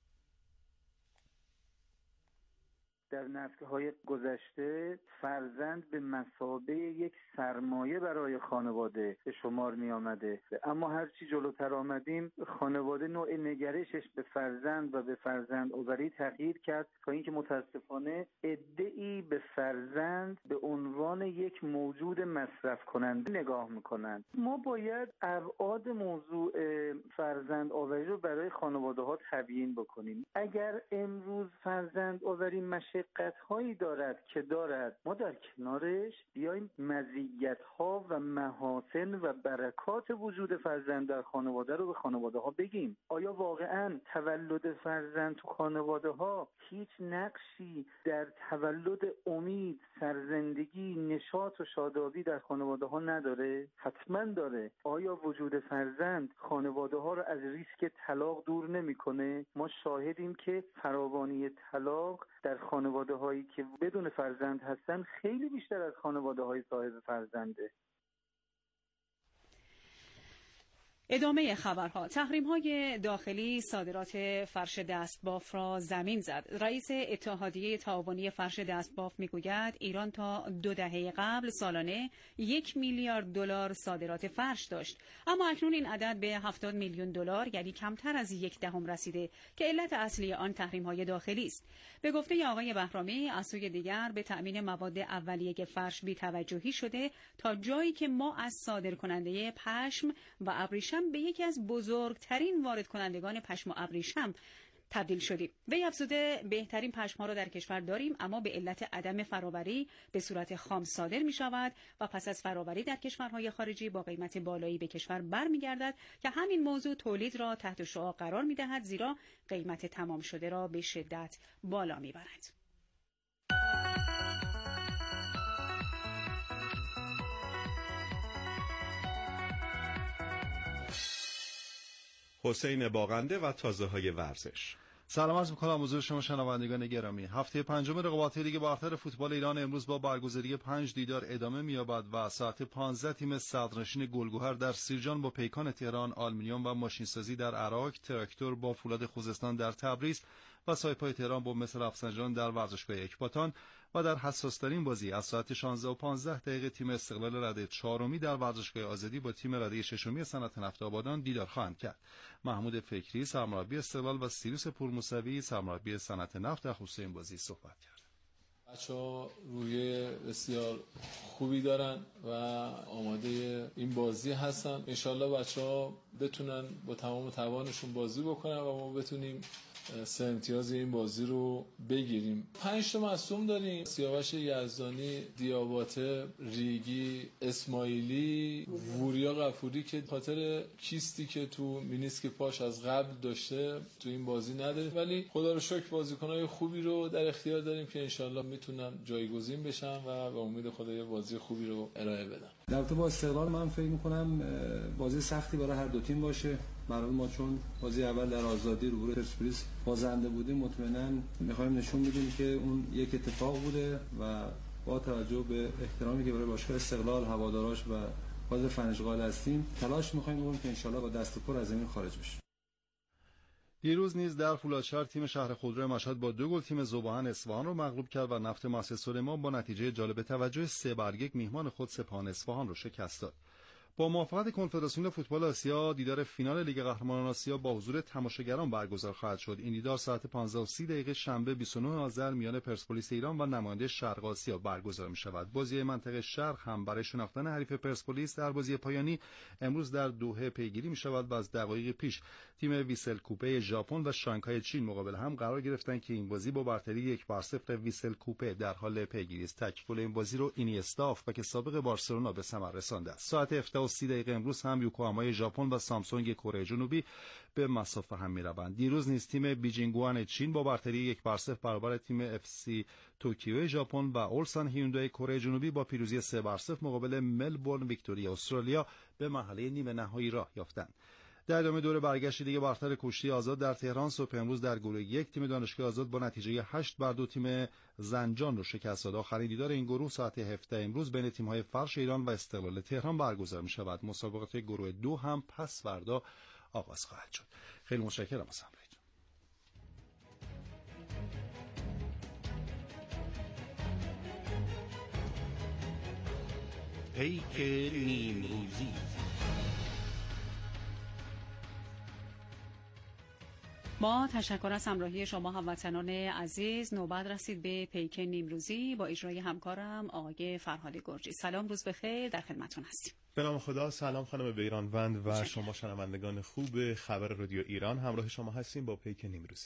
در نسل‌های گذشته فرزند به مثابه یک سرمایه برای خانواده به شمار می آمده، اما هرچی جلوتر آمدیم خانواده نوع نگرشش به فرزند و به فرزند آوری تغییر کرد تا اینکه متاسفانه عده‌ای به فرزند به عنوان یک موجود مصرف کننده نگاه می‌کنند. ما باید ابعاد موضوع فرزند آوری رو برای خانواده ها تبیین بکنیم. اگر امروز فرزند آوری مشه مشقت‌هایی دارد که دارد، ما در کنارش بیایم مزیت‌ها و محاسن و برکات وجود فرزند در خانواده رو به خانواده‌ها بگیم. آیا واقعاً تولد فرزند تو خانواده‌ها هیچ نقشی در تولد امید، سرزندگی، نشاط و شادابی در خانواده‌ها نداره؟ حتماً داره. آیا وجود فرزند خانواده‌ها رو از ریسک طلاق دور نمی‌کنه؟ ما شاهدیم که فراوانی طلاق در خانواده هایی که بدون فرزند هستن خیلی بیشتر از خانواده های صاحب فرزنده. ادامه خبرها. تحریم‌های داخلی صادرات فرش دستباف را زمین زد. رئیس اتحادیه تعاونی فرش دستباف میگوید ایران تا دو دهه قبل سالانه یک میلیارد دلار صادرات فرش داشت، اما اکنون این عدد به هفتاد میلیون دلار یعنی کمتر از یک دهم رسیده که علت اصلی آن تحریم‌های داخلی است. به گفته آقای بهرامی از سوی دیگر به تأمین مواد اولیه فرش بی‌توجهی شده تا جایی که ما از صادرکننده پشم و ابریشم به یکی از بزرگترین وارد کنندگان پشم و ابریشم تبدیل شدیم. وی افزوده بهترین پشم‌ها را در کشور داریم، اما به علت عدم فرآوری به صورت خام صادر می شود و پس از فرآوری در کشورهای خارجی با قیمت بالایی به کشور برمیگردد که همین موضوع تولید را تحت شعاع قرار می دهد، زیرا قیمت تمام شده را به شدت بالا می برد. حسین باغنده و تازه‌های ورزش. سلام عرض می‌کنم حضور شما شنوندگان گرامی. هفته پنجم رقابت لیگ برتر فوتبال ایران امروز با برگزاری پنج دیدار ادامه می‌یابد و ساعت پانزده تیم صدرنشین گلگهر در سیرجان با پیکان تهران، آلومینیوم و ماشینسازی در عراق، تراکتور با فولاد خوزستان در تبریز و سایپای تهران با مس رفسنجان در ورزشگاه اکباتان و در حساس‌ترین بازی از ساعت شانزده و پانزده دقیقه تیم استقلال رده چهارمی در ورزشگاه آزادی با تیم رده ششمی صنعت نفت آبادان دیدار خواهند کرد. محمود فکری سرمربی استقلال و سیروس پورموسوی سرمربی صنعت نفت در خصوص این بازی صحبت کرد. بچه‌ها روی بسیار خوبی دارن و آماده این بازی هستن. انشالله بچه‌ها بتونن با تمام توانشون بازی بکنن و ما بتونیم سه امتیاز این بازی رو بگیریم. پنج تا مصدوم داریم: سیاوش یزدانی، دیاباته، ریگی، اسماعیلی، وریا غفوری که خاطر کیستی که تو مینیسک پاش از قبل داشته تو این بازی نداریم، ولی خدا رو شکر بازیکنای خوبی رو در اختیار داریم که انشالله میتونن جایگزین بشن و به امید خدا یه بازی خوبی رو ارائه بدن. در تو با استقلال من فکر می‌کنم بازی سختی برای هر دو تیم باشه. برای ما چون بازی اول در آزادی روبروی پرسپولیس بازنده بودیم، مطمئنا می‌خوایم نشون بدیم که اون یک اتفاق بوده و با توجه به احترامی که برای باشگاه استقلال، هواداراش و بازی فنجقال هستیم، تلاش می‌خوایم بکنیم که انشالله با دست پر از زمین خارج بشیم. دیروز نیز در فولادشهر تیم شهر خودرو مشهد با دو گل تیم ذوباهن اصفهان رو مغلوب کرد و نفت مسجد سلیمان با نتیجه جالب توجه سه بر یک میهمان خود سپاهان اصفهان رو شکست داد. با موافقت کنفدراسیون فوتبال آسیا دیدار فینال لیگ قهرمانان آسیا با حضور تماشاگران برگزار خواهد شد. این دیدار ساعت پانزده و سی دقیقه شنبه بیست و نه آذر میان پرسپولیس ایران و نماینده شرق آسیا برگزار می شود. بازی منطقه شرق هم برای شناختن حریف پرسپولیس در بازی پایانی امروز در دوحه پیگیری می شود و از دقایق پیش تیم ویسل کوپه ژاپن و شانگهای چین مقابل هم قرار گرفتند که این بازی با برتری یک بر صفر ویسل کوپه در حال پیگیری است. تکل این بازی رو اینیستا و که سابق بارسلونا به ثمر رسانده است. ساعت هفده و سی دقیقه امروز هم یوکوهامای ژاپن و سامسونگ کره جنوبی به مسافه هم می‌روند. دیروز نیز تیم بیجینگوان چین با برتری یک بر صفر برابر تیم اف سی توکیو ژاپن و اولسان هیوندای کره جنوبی با پیروزی سه بر صفر مقابل ملبورن ویکتوریا استرالیا به مرحله نیمه نهایی راه یافتند. در ادامه دور برگشت لیگ برتر کشتی آزاد در تهران صبح امروز در گروه یک تیم دانشگاه آزاد با نتیجه هشت بر دو تیم زنجان رو شکست داد. آخرین دیدار این گروه ساعت هفده امروز بین تیم‌های فرش ایران و استقلال تهران برگزار می‌شود. مسابقات گروه دو هم پس فردا آغاز خواهد شد. خیلی متشکرم از همراهیتون. پیک نیمروزی. ما تشکر از همراهی شما هموطنان عزیز. نوبت رسید به پیک نیمروزی با اجرای همکارم آقای فرهاد گرجی. سلام، روز بخیر، در خدمتتون هستیم. به نام خدا. سلام خانم بیرانوند و شما شنوندگان خوب خبر رادیو ایران. همراه شما هستیم با پیک نیمروزی.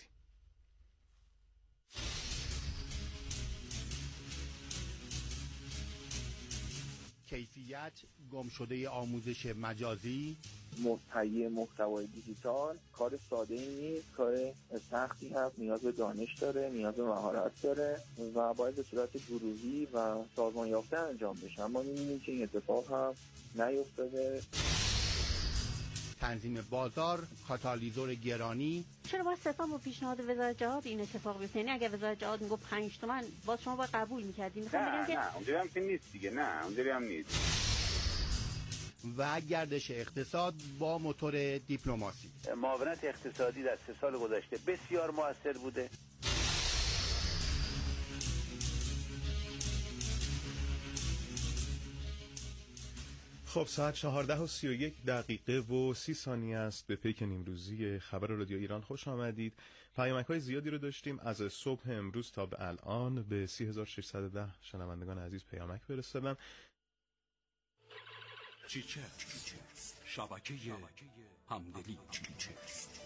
کیفیت گمشده آموزش مجازی، تهیه محتوای دیجیتال کار ساده ای نیست، کار سختی هست، نیاز به دانش داره، نیاز به مهارت داره و باید به صورت گروهی و سازمان یافته انجام بشه، اما می‌بینیم که این اتفاق هم نیفتاده. تنظیم بازار، کاتالیزور گرانی. چرا باید صرفا با پیشنهاد وزارت جهاد این اتفاق بیفته؟ یعنی اگه وزارت جهاد میگه پنج تومن باز شما باید قبول می‌کردید؟ می‌خوام بگم که نه اونجوری هم که نیست دیگه. نه اونجوری هم نیست. و گردش اقتصاد با موتور دیپلماسی. معاونت اقتصادی در سه سال گذشته بسیار موثر بوده. خب ساعت چهارده و سی و یک دقیقه و سی ثانیه است. به پیک نیمروزی خبر رادیو ایران خوش آمدید. پیامک‌های زیادی رو داشتیم از صبح امروز تا به الان. به سی هزار و ششصد و ده شنوندگان عزیز پیامک فرستادم. چیچست شبکه همدلی چیچست.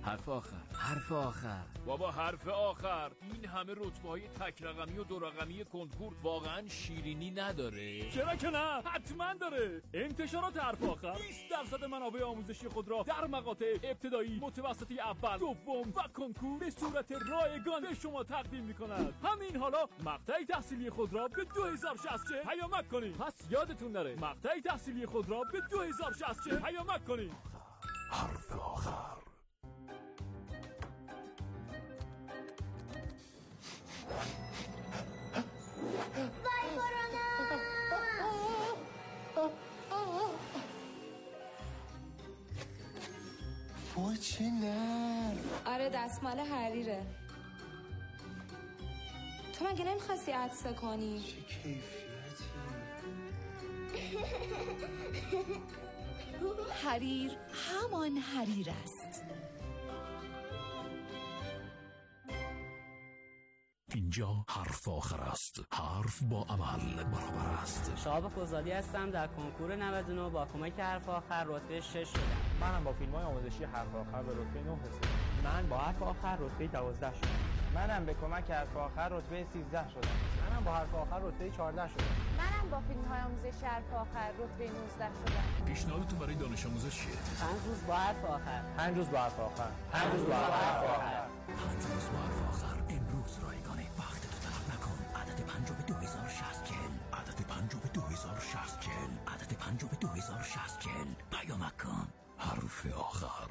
حرف آخر حرف آخر بابا حرف آخر. این همه رتبه‌های تک رقمی و دو رقمی کنکور واقعا شیرینی نداره؟ چرا که نه، حتما داره. انتشارات حرف آخر بیست درصد منابع آموزشی خود را در مقاطع ابتدایی، متوسطه اول، دوم و کنکور به صورت رایگان به شما تقدیم می‌کند. همین حالا مقطع تحصیلی خود را به دو هزار و شصت پیامک کنید. پس یادتون نره مقطع تحصیلی خود را به دو هزار و شصت پیامک کنید. حرف آخر. وای کرونا! وای چه نر. آره دستمال حریره. تو مگه نمیخواستی عطسه کنی؟ چه کیفیتی. حریر همان حریر است. اینجا حرف آخر است. حرف با عمل برابر است. شهاب خوزادی هستم. در کنکور نود و نه با کمک حرف آخر رتبه شش شدم. منم با فیلم‌های آموزشی حرف آخر به رتبه نه رسیدم. من با حرف آخر رتبه دوازده شدم. منم به کمک حرف آخر رتبه سیزده شدم. منم با حرف آخر رتبه چهارده شدم. منم با فیلم‌های آموزشی حرف آخر رتبه نوزده شدم. پیشنهادتون برای دانش آموز چیه؟ پنج روز با حرف آخر. پنج روز با حرف آخر. پنج روز با حرف آخر. پنج روز با حرف آخر. امروز رایگانه وقت تو تلف نکن. عدد پنج رو به دو هزار و شصت چهل. عدد پنج رو به دو هزار و شصت چهل. عدد پنج رو به دو هزار و شصت چهل. پیامک کن. حرف آخر.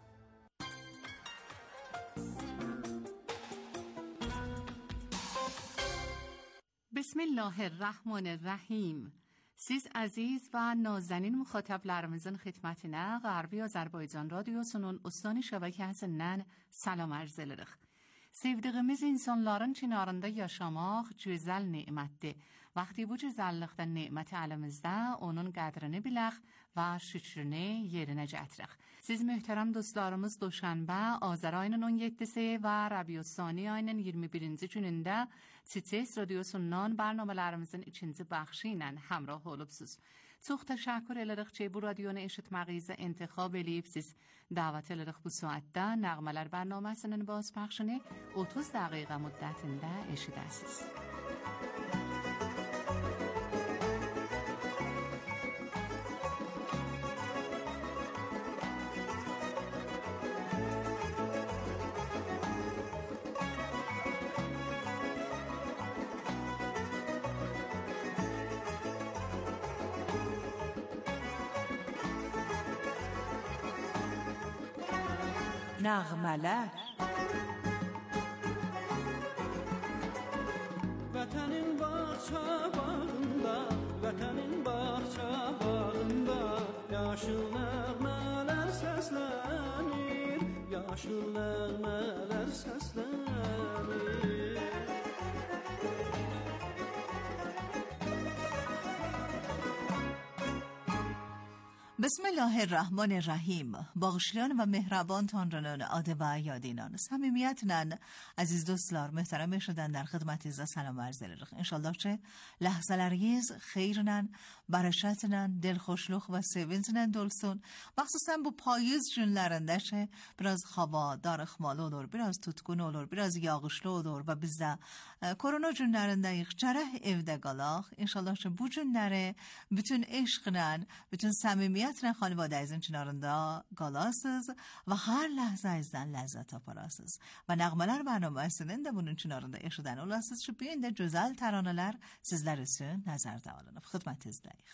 بسم الله الرحمن الرحیم. سیز عزیز و نازنین مخاطبlarımızın xidmətinə Qərbi Azərbaycan Radiosunun Ustani şəbəkəsindən salam arz edirik. Sevdiyimiz insanların çinarında yaşamaq gözəl nemətdir. Vaxtı bu gözəllikdə neməti əlimizdə onun qədrini bilək və şükrünü yerinə gətirək. Siz möhtərəm dostlarımız Doşanbə Azər ayının on yeddisi və Rəbiü Sani ayının iyirmi birinci günündə Çiçek Radiosundan bərnamələrimizin ikinci bəxşi ilə həmrah olubsuz. Çox təşəkkür edirik ki, bu radionu eşitməyinizə intikhab eləyibsiz. Dəvət edirik bu saatdə Nəğmələr bərnaməsinin bazpəxşini otuz dəqiqə müddətində eşidəsiniz. Nəğmələr. Vətənin bağça bağında, vətənin bağça bağında yaşıl nəğmələr səslənir, yaşıl nəğmələr səslənir. بسم الله الرحمن الرحیم. bağışlayan ve mehraban Tanrı'nın adı ve yadıyla samimiyetle aziz dostlar muhterem eşiden در خدمتinize selam arz edirik. İnşallah ki lahzalarınız xeyrlə, bərəkətlə, dilxoşluq ve sevinçlə dolsun. Məxsusən bu payız günlərində ki biraz hava darıxmalı olur, biraz tutqun olur, biraz yağışlı olur ve biz de korona günlərindəyik, gərək evdə qalaq. İnşallah ki bu günləri bütün eşqlə, bütün səmimiyyət خانواده از این چنارنده قلاسız و her لحظه azdan lezzet aparasız ve nəğmələr bərnaməsinində bunun çınarında eşidən olasız ki, bu ində gözəl təranələr sizlər üçün nəzərdə alınıb. Xidmətinizdəyik.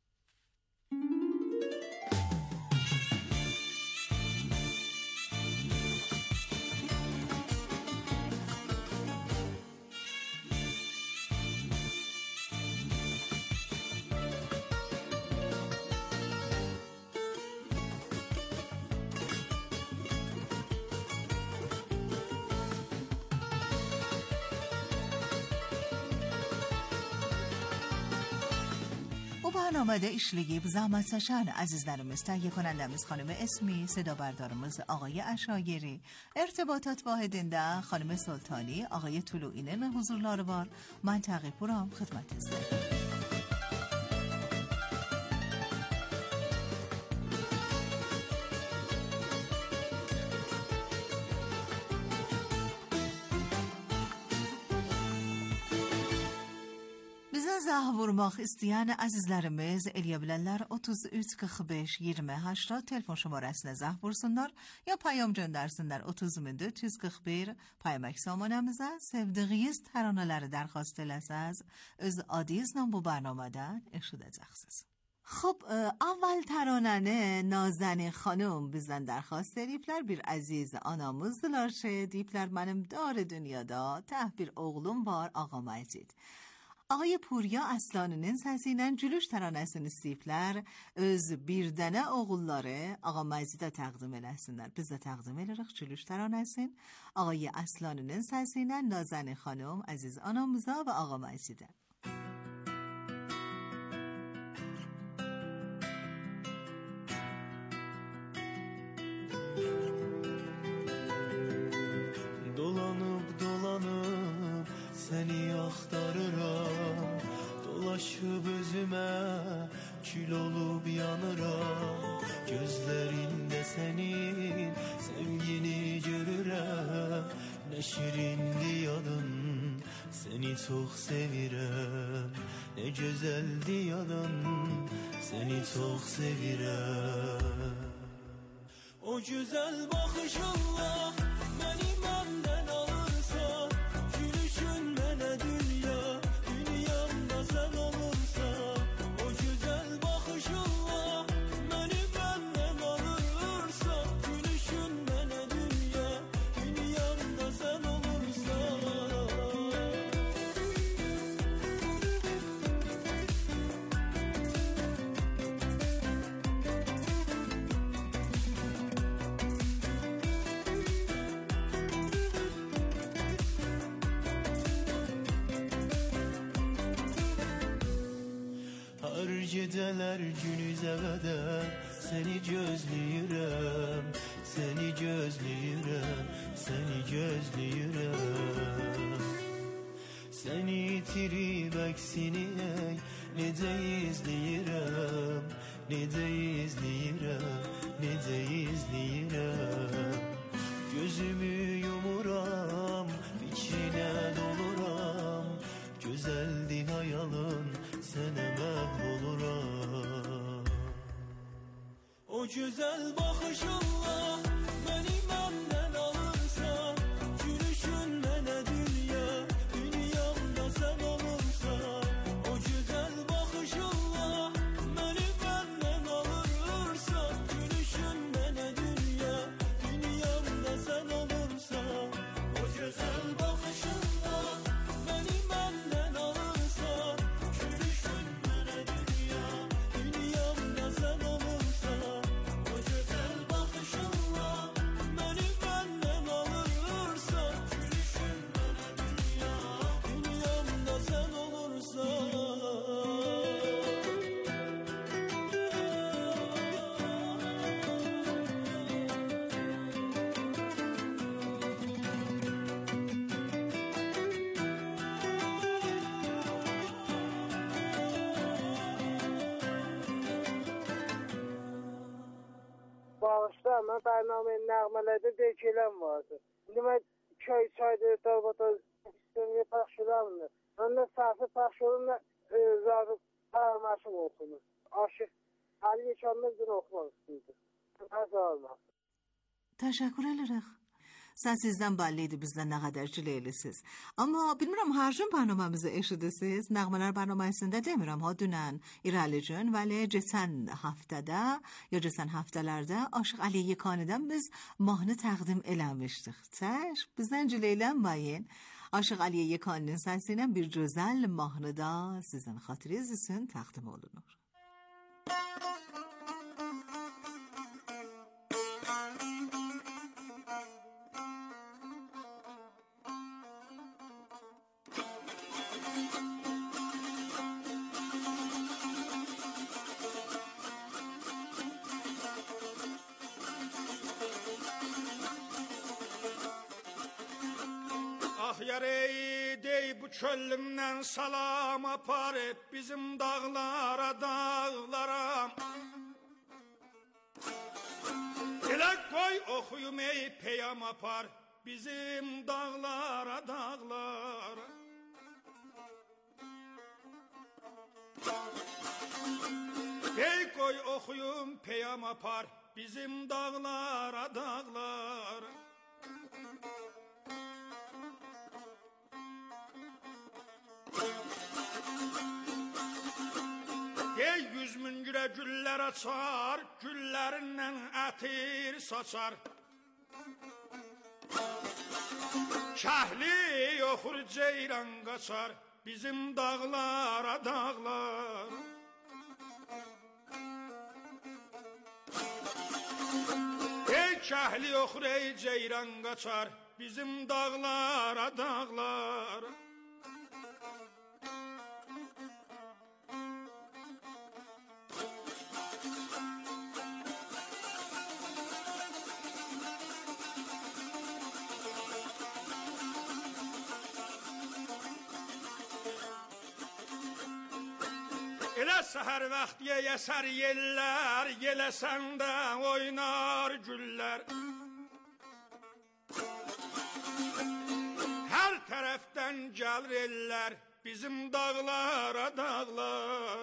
برنامه işləyib zahmət çəkən əzizlərimiz, təhiyyə کنندemiz خانم اسمی، صدا بردارımız آقای اشایری، ارتباطات واحدində خانم سلطانی، آقای طلوعینین huzurları var. من تقی پورم خدمتinizdə. uzaq vurmaq istəyən əzizlərimiz eləyə bilərlər otuz üç qırx beş iyirmi هشتاد telefon şömrəsinə zəng vursunlar ya payam göndərsinlər otuz min dörd yüz qırx bir payamak samanəmizə sevdiğiniz təranələri dərxواست eləsəz öz adınızla bu برنامه‌dən eşidəcəksiniz. خب اول ترانه نازنین خانم bizden درخواست edipler bir aziz anamız dilarşe deyipler benim dar dünyada teh bir oğlum var Ağa Məcid. Ağay Purya Aslanının səsiylə Cülüş təranəsini istəyiblər öz bir dənə oğulları Ağa Məcidə təqdim eləsinlər. Biz də təqdim edirik Cülüş təranəsin Ağay Aslanının səsiylə Nazənin xanım əziz anamıza və Ağa Məcidə. Dolanıp dolanıp seni aktarıram, dolaşıp özüme kül olup yanıram. Gözlerinde senin sevgini görürəm, ne şirindi yadın, seni çok sevirəm. Ne güzeldi yadın, seni çok sevirəm. O güzel bakışınla beni benden alırsan, gülüşün mənə dünya, dünyamda sen olursan. O güzel bakışınla beni benden alırsan, gülüşün mənə dünya, dünyamda sen olursan. Geceler günüze kadar seni gözlüyürəm, seni gözlüyürəm, seni gözlüyürəm. Seni itirib əksini ey, necə izləyirəm, necə izləyirəm, necə izləyirəm. Gözümü yumuram, fikrinə doluram, gözəldi hayalın, sənə məhv oluram. O güzel bakışınla beni benden alırsan, gülüşün mənə dünya, dünyamda sen olursan. O güzel bakışınla beni benden alırsan, gülüşün mənə dünya, dünyamda sen olursan. O güzel bakışınla beni benden alırsan, gülüşün mənə dünya, dünyamda sen olursan. O güzel bakışınla beni benden alırsan, gülüşün mənə dünya, dünyamda sen olursan. Bağışla, mən bərnamənin nəğmələrdə bir gələn vardı. İndi mən köy çaydır, dağbata istəmiyə paxşılamını. Ondan sahfi paxşılımla zarı parmaşım oxunur. Aşıq Ali Yekan'dan gün oxumaq istəyirdi. Həzə almaq. Təşəkkür edirik. Sən sizdən bəlli idi bizdən nə qədər ciləylisiniz. Amma bilmirəm hər gün bərnaməmizi eşidirsiniz. Nəğmələr bərnaməsində demirəm ha dünən İrəli gün, vəli keçən həftədə ya keçən həftələrdə Aşıq Ali Yekanıdan biz mahnı təqdim eləmişdik. Çəş, bizdən ciləylənməyin. Aşıq Ali Yekanının səsiyle bir gözəl mahnıda sizin xatiriniz üçün təqdim olunur. Yarey dey bu çölümden salam apar hep bizim dağlara dağlara. Ele koy okuyum ey peyam apar bizim dağlara dağlara. Ey koy okuyum peyam apar bizim dağlara dağlar. Ey yüz müngüre güller açar, güllerinden ətir saçar. Şəhli oxur ceyran qaçar, bizim dağlara dağlar. Ey şəhli oxur ey ceyran qaçar, bizim dağlara dağlar. Elə səhər vaxt yeyəsər yellər, yeləsəndə oynar güllər. Hər tərəfdən gəlir ellər, bizim dağlara dağlar.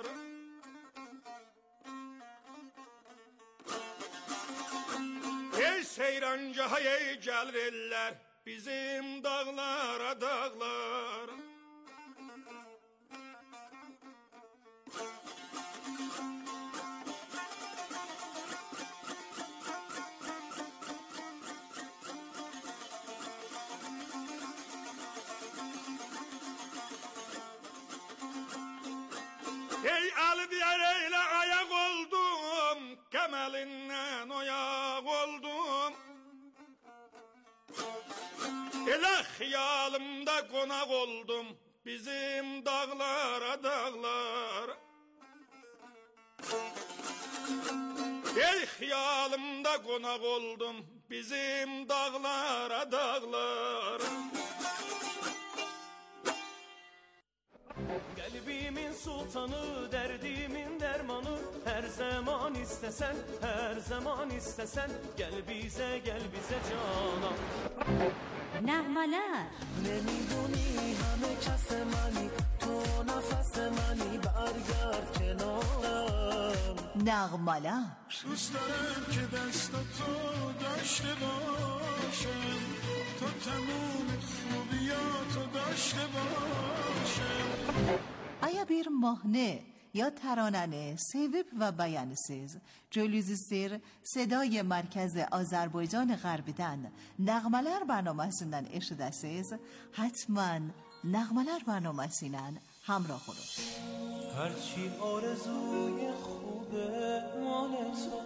Ey seyrancaha ey gəlir ellər, bizim dağlara dağlar. Ey Alibiyer eyle ayak oldum, kemelinden oyak oldum. Elə xiyalımda qonaq oldum, bizim dağlara dağlar. Ey xiyalımda qonaq oldum, bizim dağlara dağlar. Kalbimin sultanı, derdimin dermanı. Her zaman istesen, her zaman istesen. Gel bize, gel bize canan. نغملر نمیدونی همه کس منی تو نفس منی برگرد کنارم نغملر دوست دارم که دستاتو داشته باشم تا تموم خوبیاتو داشته باشم. Aya bir mahnı یا ترانه سیویپ و بیانسیز جلوزیستر صدای مرکز آذربایجان غربیدن نغملر برنامه‌سیnden eşidəsiz. حتما نغملر برنامه‌سیnden همراه olun. هرچی آرزوی خوبه مال تو،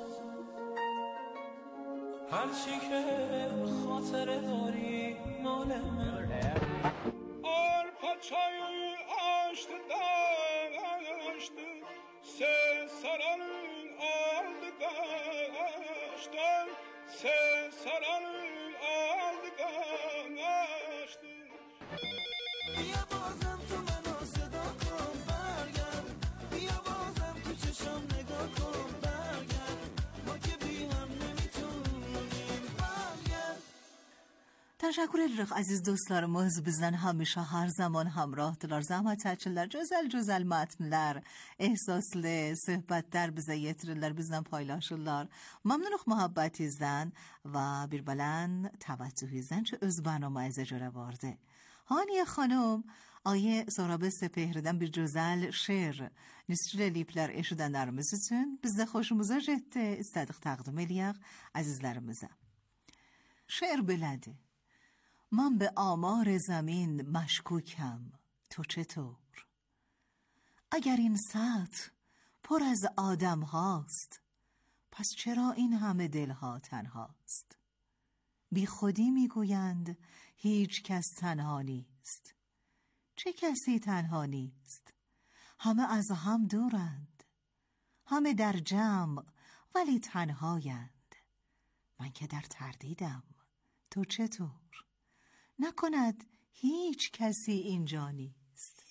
هرچی که خاطره داری مال من. Arpa çayı açtı daştı, ses saranın aldı kaçtı, ses saranın aldı kaçtı. بیا بازم تو منو صدا کن برگرد، بیا بازم تو چشم نگاه کن برگرد، ما که بی هم نمیتونیم برگرد. Teşekkür ederiz aziz dostlarımız, bizden hamisha her zaman hamrahdılar. Zahmet açırlar, güzel güzel matnler, ehsaslı söhbetler bize yetirirler, bizden paylaşırlar. Memnunuk muhabbetinizden ve bir belen teveccühünüzden که öz برنامه اجاره vardı. هانیه خانم آیه سرابه سپهردن bir güzel şiir nisçile lipler eşidenlerimiz için biz de hoşumuza jetti istedik takdim eliyek azizlerimize. شعر بلده من به آمار زمین مشکوکم، تو چطور؟ اگر این سطح پر از آدم هاست پس چرا این همه دلها تنهاست؟ بی خودی میگویند هیچ کس تنها نیست. چه کسی تنها نیست؟ همه از هم دورند، همه در جمع ولی تنهایند. من که در تردیدم، تو چطور؟ نکند هیچ کسی اینجا نیست.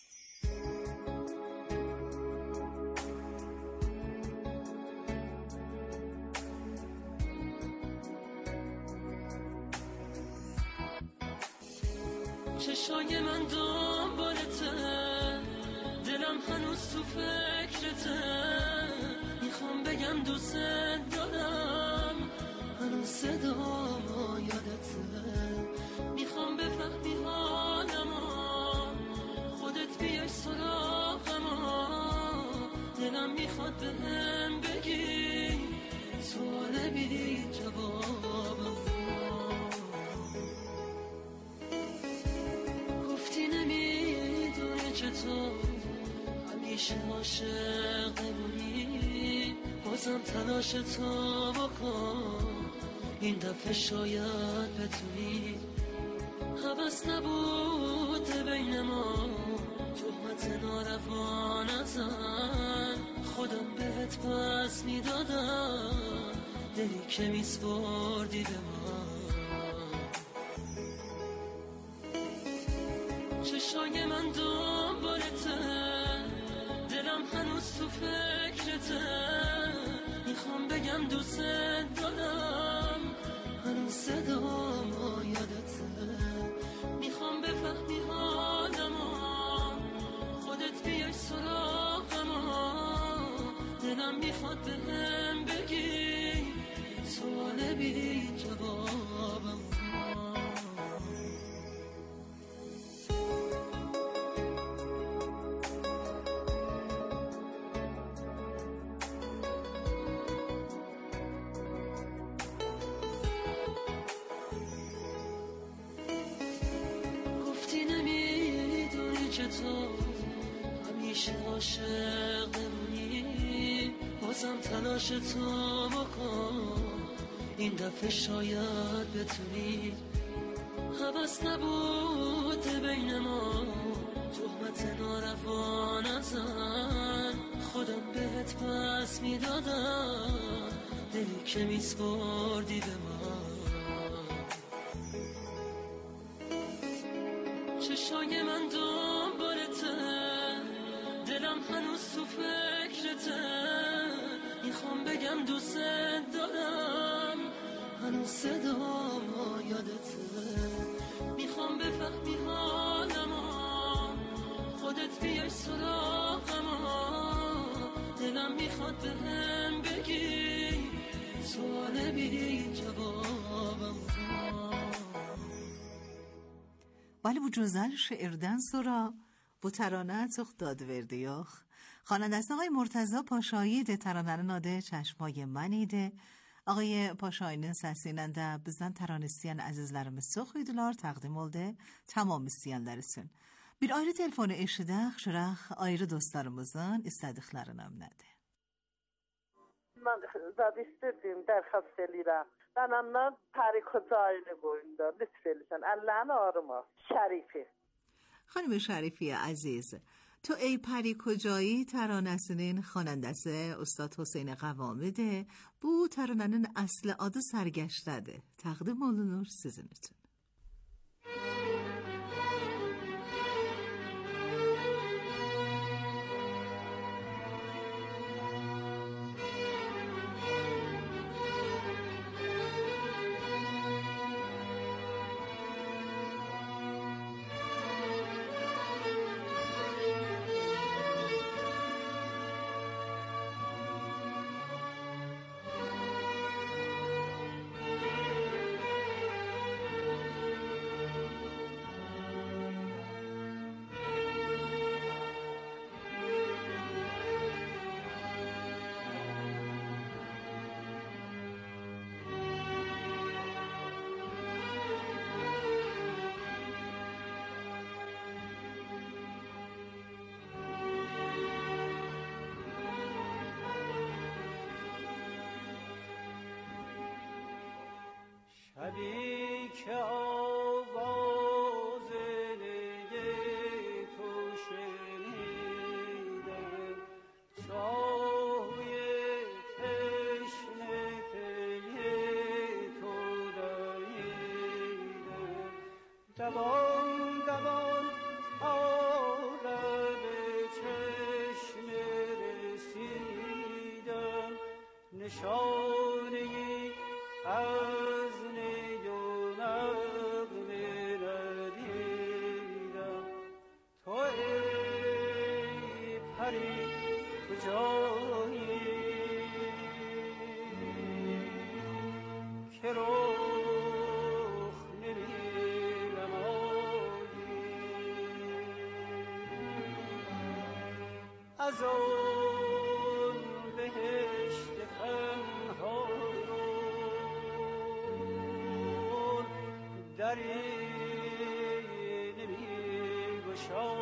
چشای من دنبالته، دلم هنوز تو فکرته، میخوام بگم دوست دارم، هنوز صدام یادته، میخوام بفهمی حالمو، خودت بیای سراغمو، دلم میخواد بهم بگی سوال بی جوابم. گفتی نمیدونی چطور همیشه عاشق بمونی، بازم تلاش تو بکن، این دفعه شاید بتونی. حوض نبود بین ما، تهمت ناروا نزن، خودم بهت پس میدادم، دلی که میسپردی به من. چشای من دنبالته، دلم هنوز تو فکرته، میخوام بگم دوست دارم، هنوز صدام یادته، میخوام بفهمی حالمو، خودت بیای سراغمو، دلم میخواد بهم بگی سوال بی جوابم. گفتی نمیدونی چطور همیشه عاشق بمونی، بازم تلاش تو بکن، این دفعه شاید بتونی. حوض نبود بین ما، تهمت ناروا نزن، خودم بهت پس میدادم، دلی که میسپردی به من. چشای من دنبالته، دلم هنوز تو فکرته، میخوام بگم دوست دارم، هنوز صدام یادته، میخوام بفهمی حالمو، خودت بیای سراغمو، دلم میخواد بهم بگی سوال بی جوابم. ولی bu güzel şiirden sonra bu terane çok dad verdi yok. خواننده آقای مرتضی پاشایی ده ترانه ناده چشمای من ایده. آقای پاشایinin seslenende bizden terane isteyen azizlerimiz çok iddiler takdim oldu. Tamam isteyenler için. Bir ayrı telefonu eşidək, şıraq ayrı dostlarımızın istədiklərini nədir? Mən zad istirdim, dərxast eləyirəm. Bənəmdən Pəri Kocayını qoyunda, lütf eləysən, əllərini ağrıma. Şərifi. خانم شریفی عزیز، تو ای پری کجایی ترانه‌سinin خواننده‌si استاد حسین قوامده. Bu təranənin əsli adı Sərgəşdədir. Təqdim olunur sizin üçün. شبی که آواز نی تو شنیدم، چای تشنه پی تو دویدم، دوان دوان آرد چشمه رسیدم، نشانه از نیونم که رخ نمی‌نمایی از اون بهشت پنهان دری نمی‌گشایی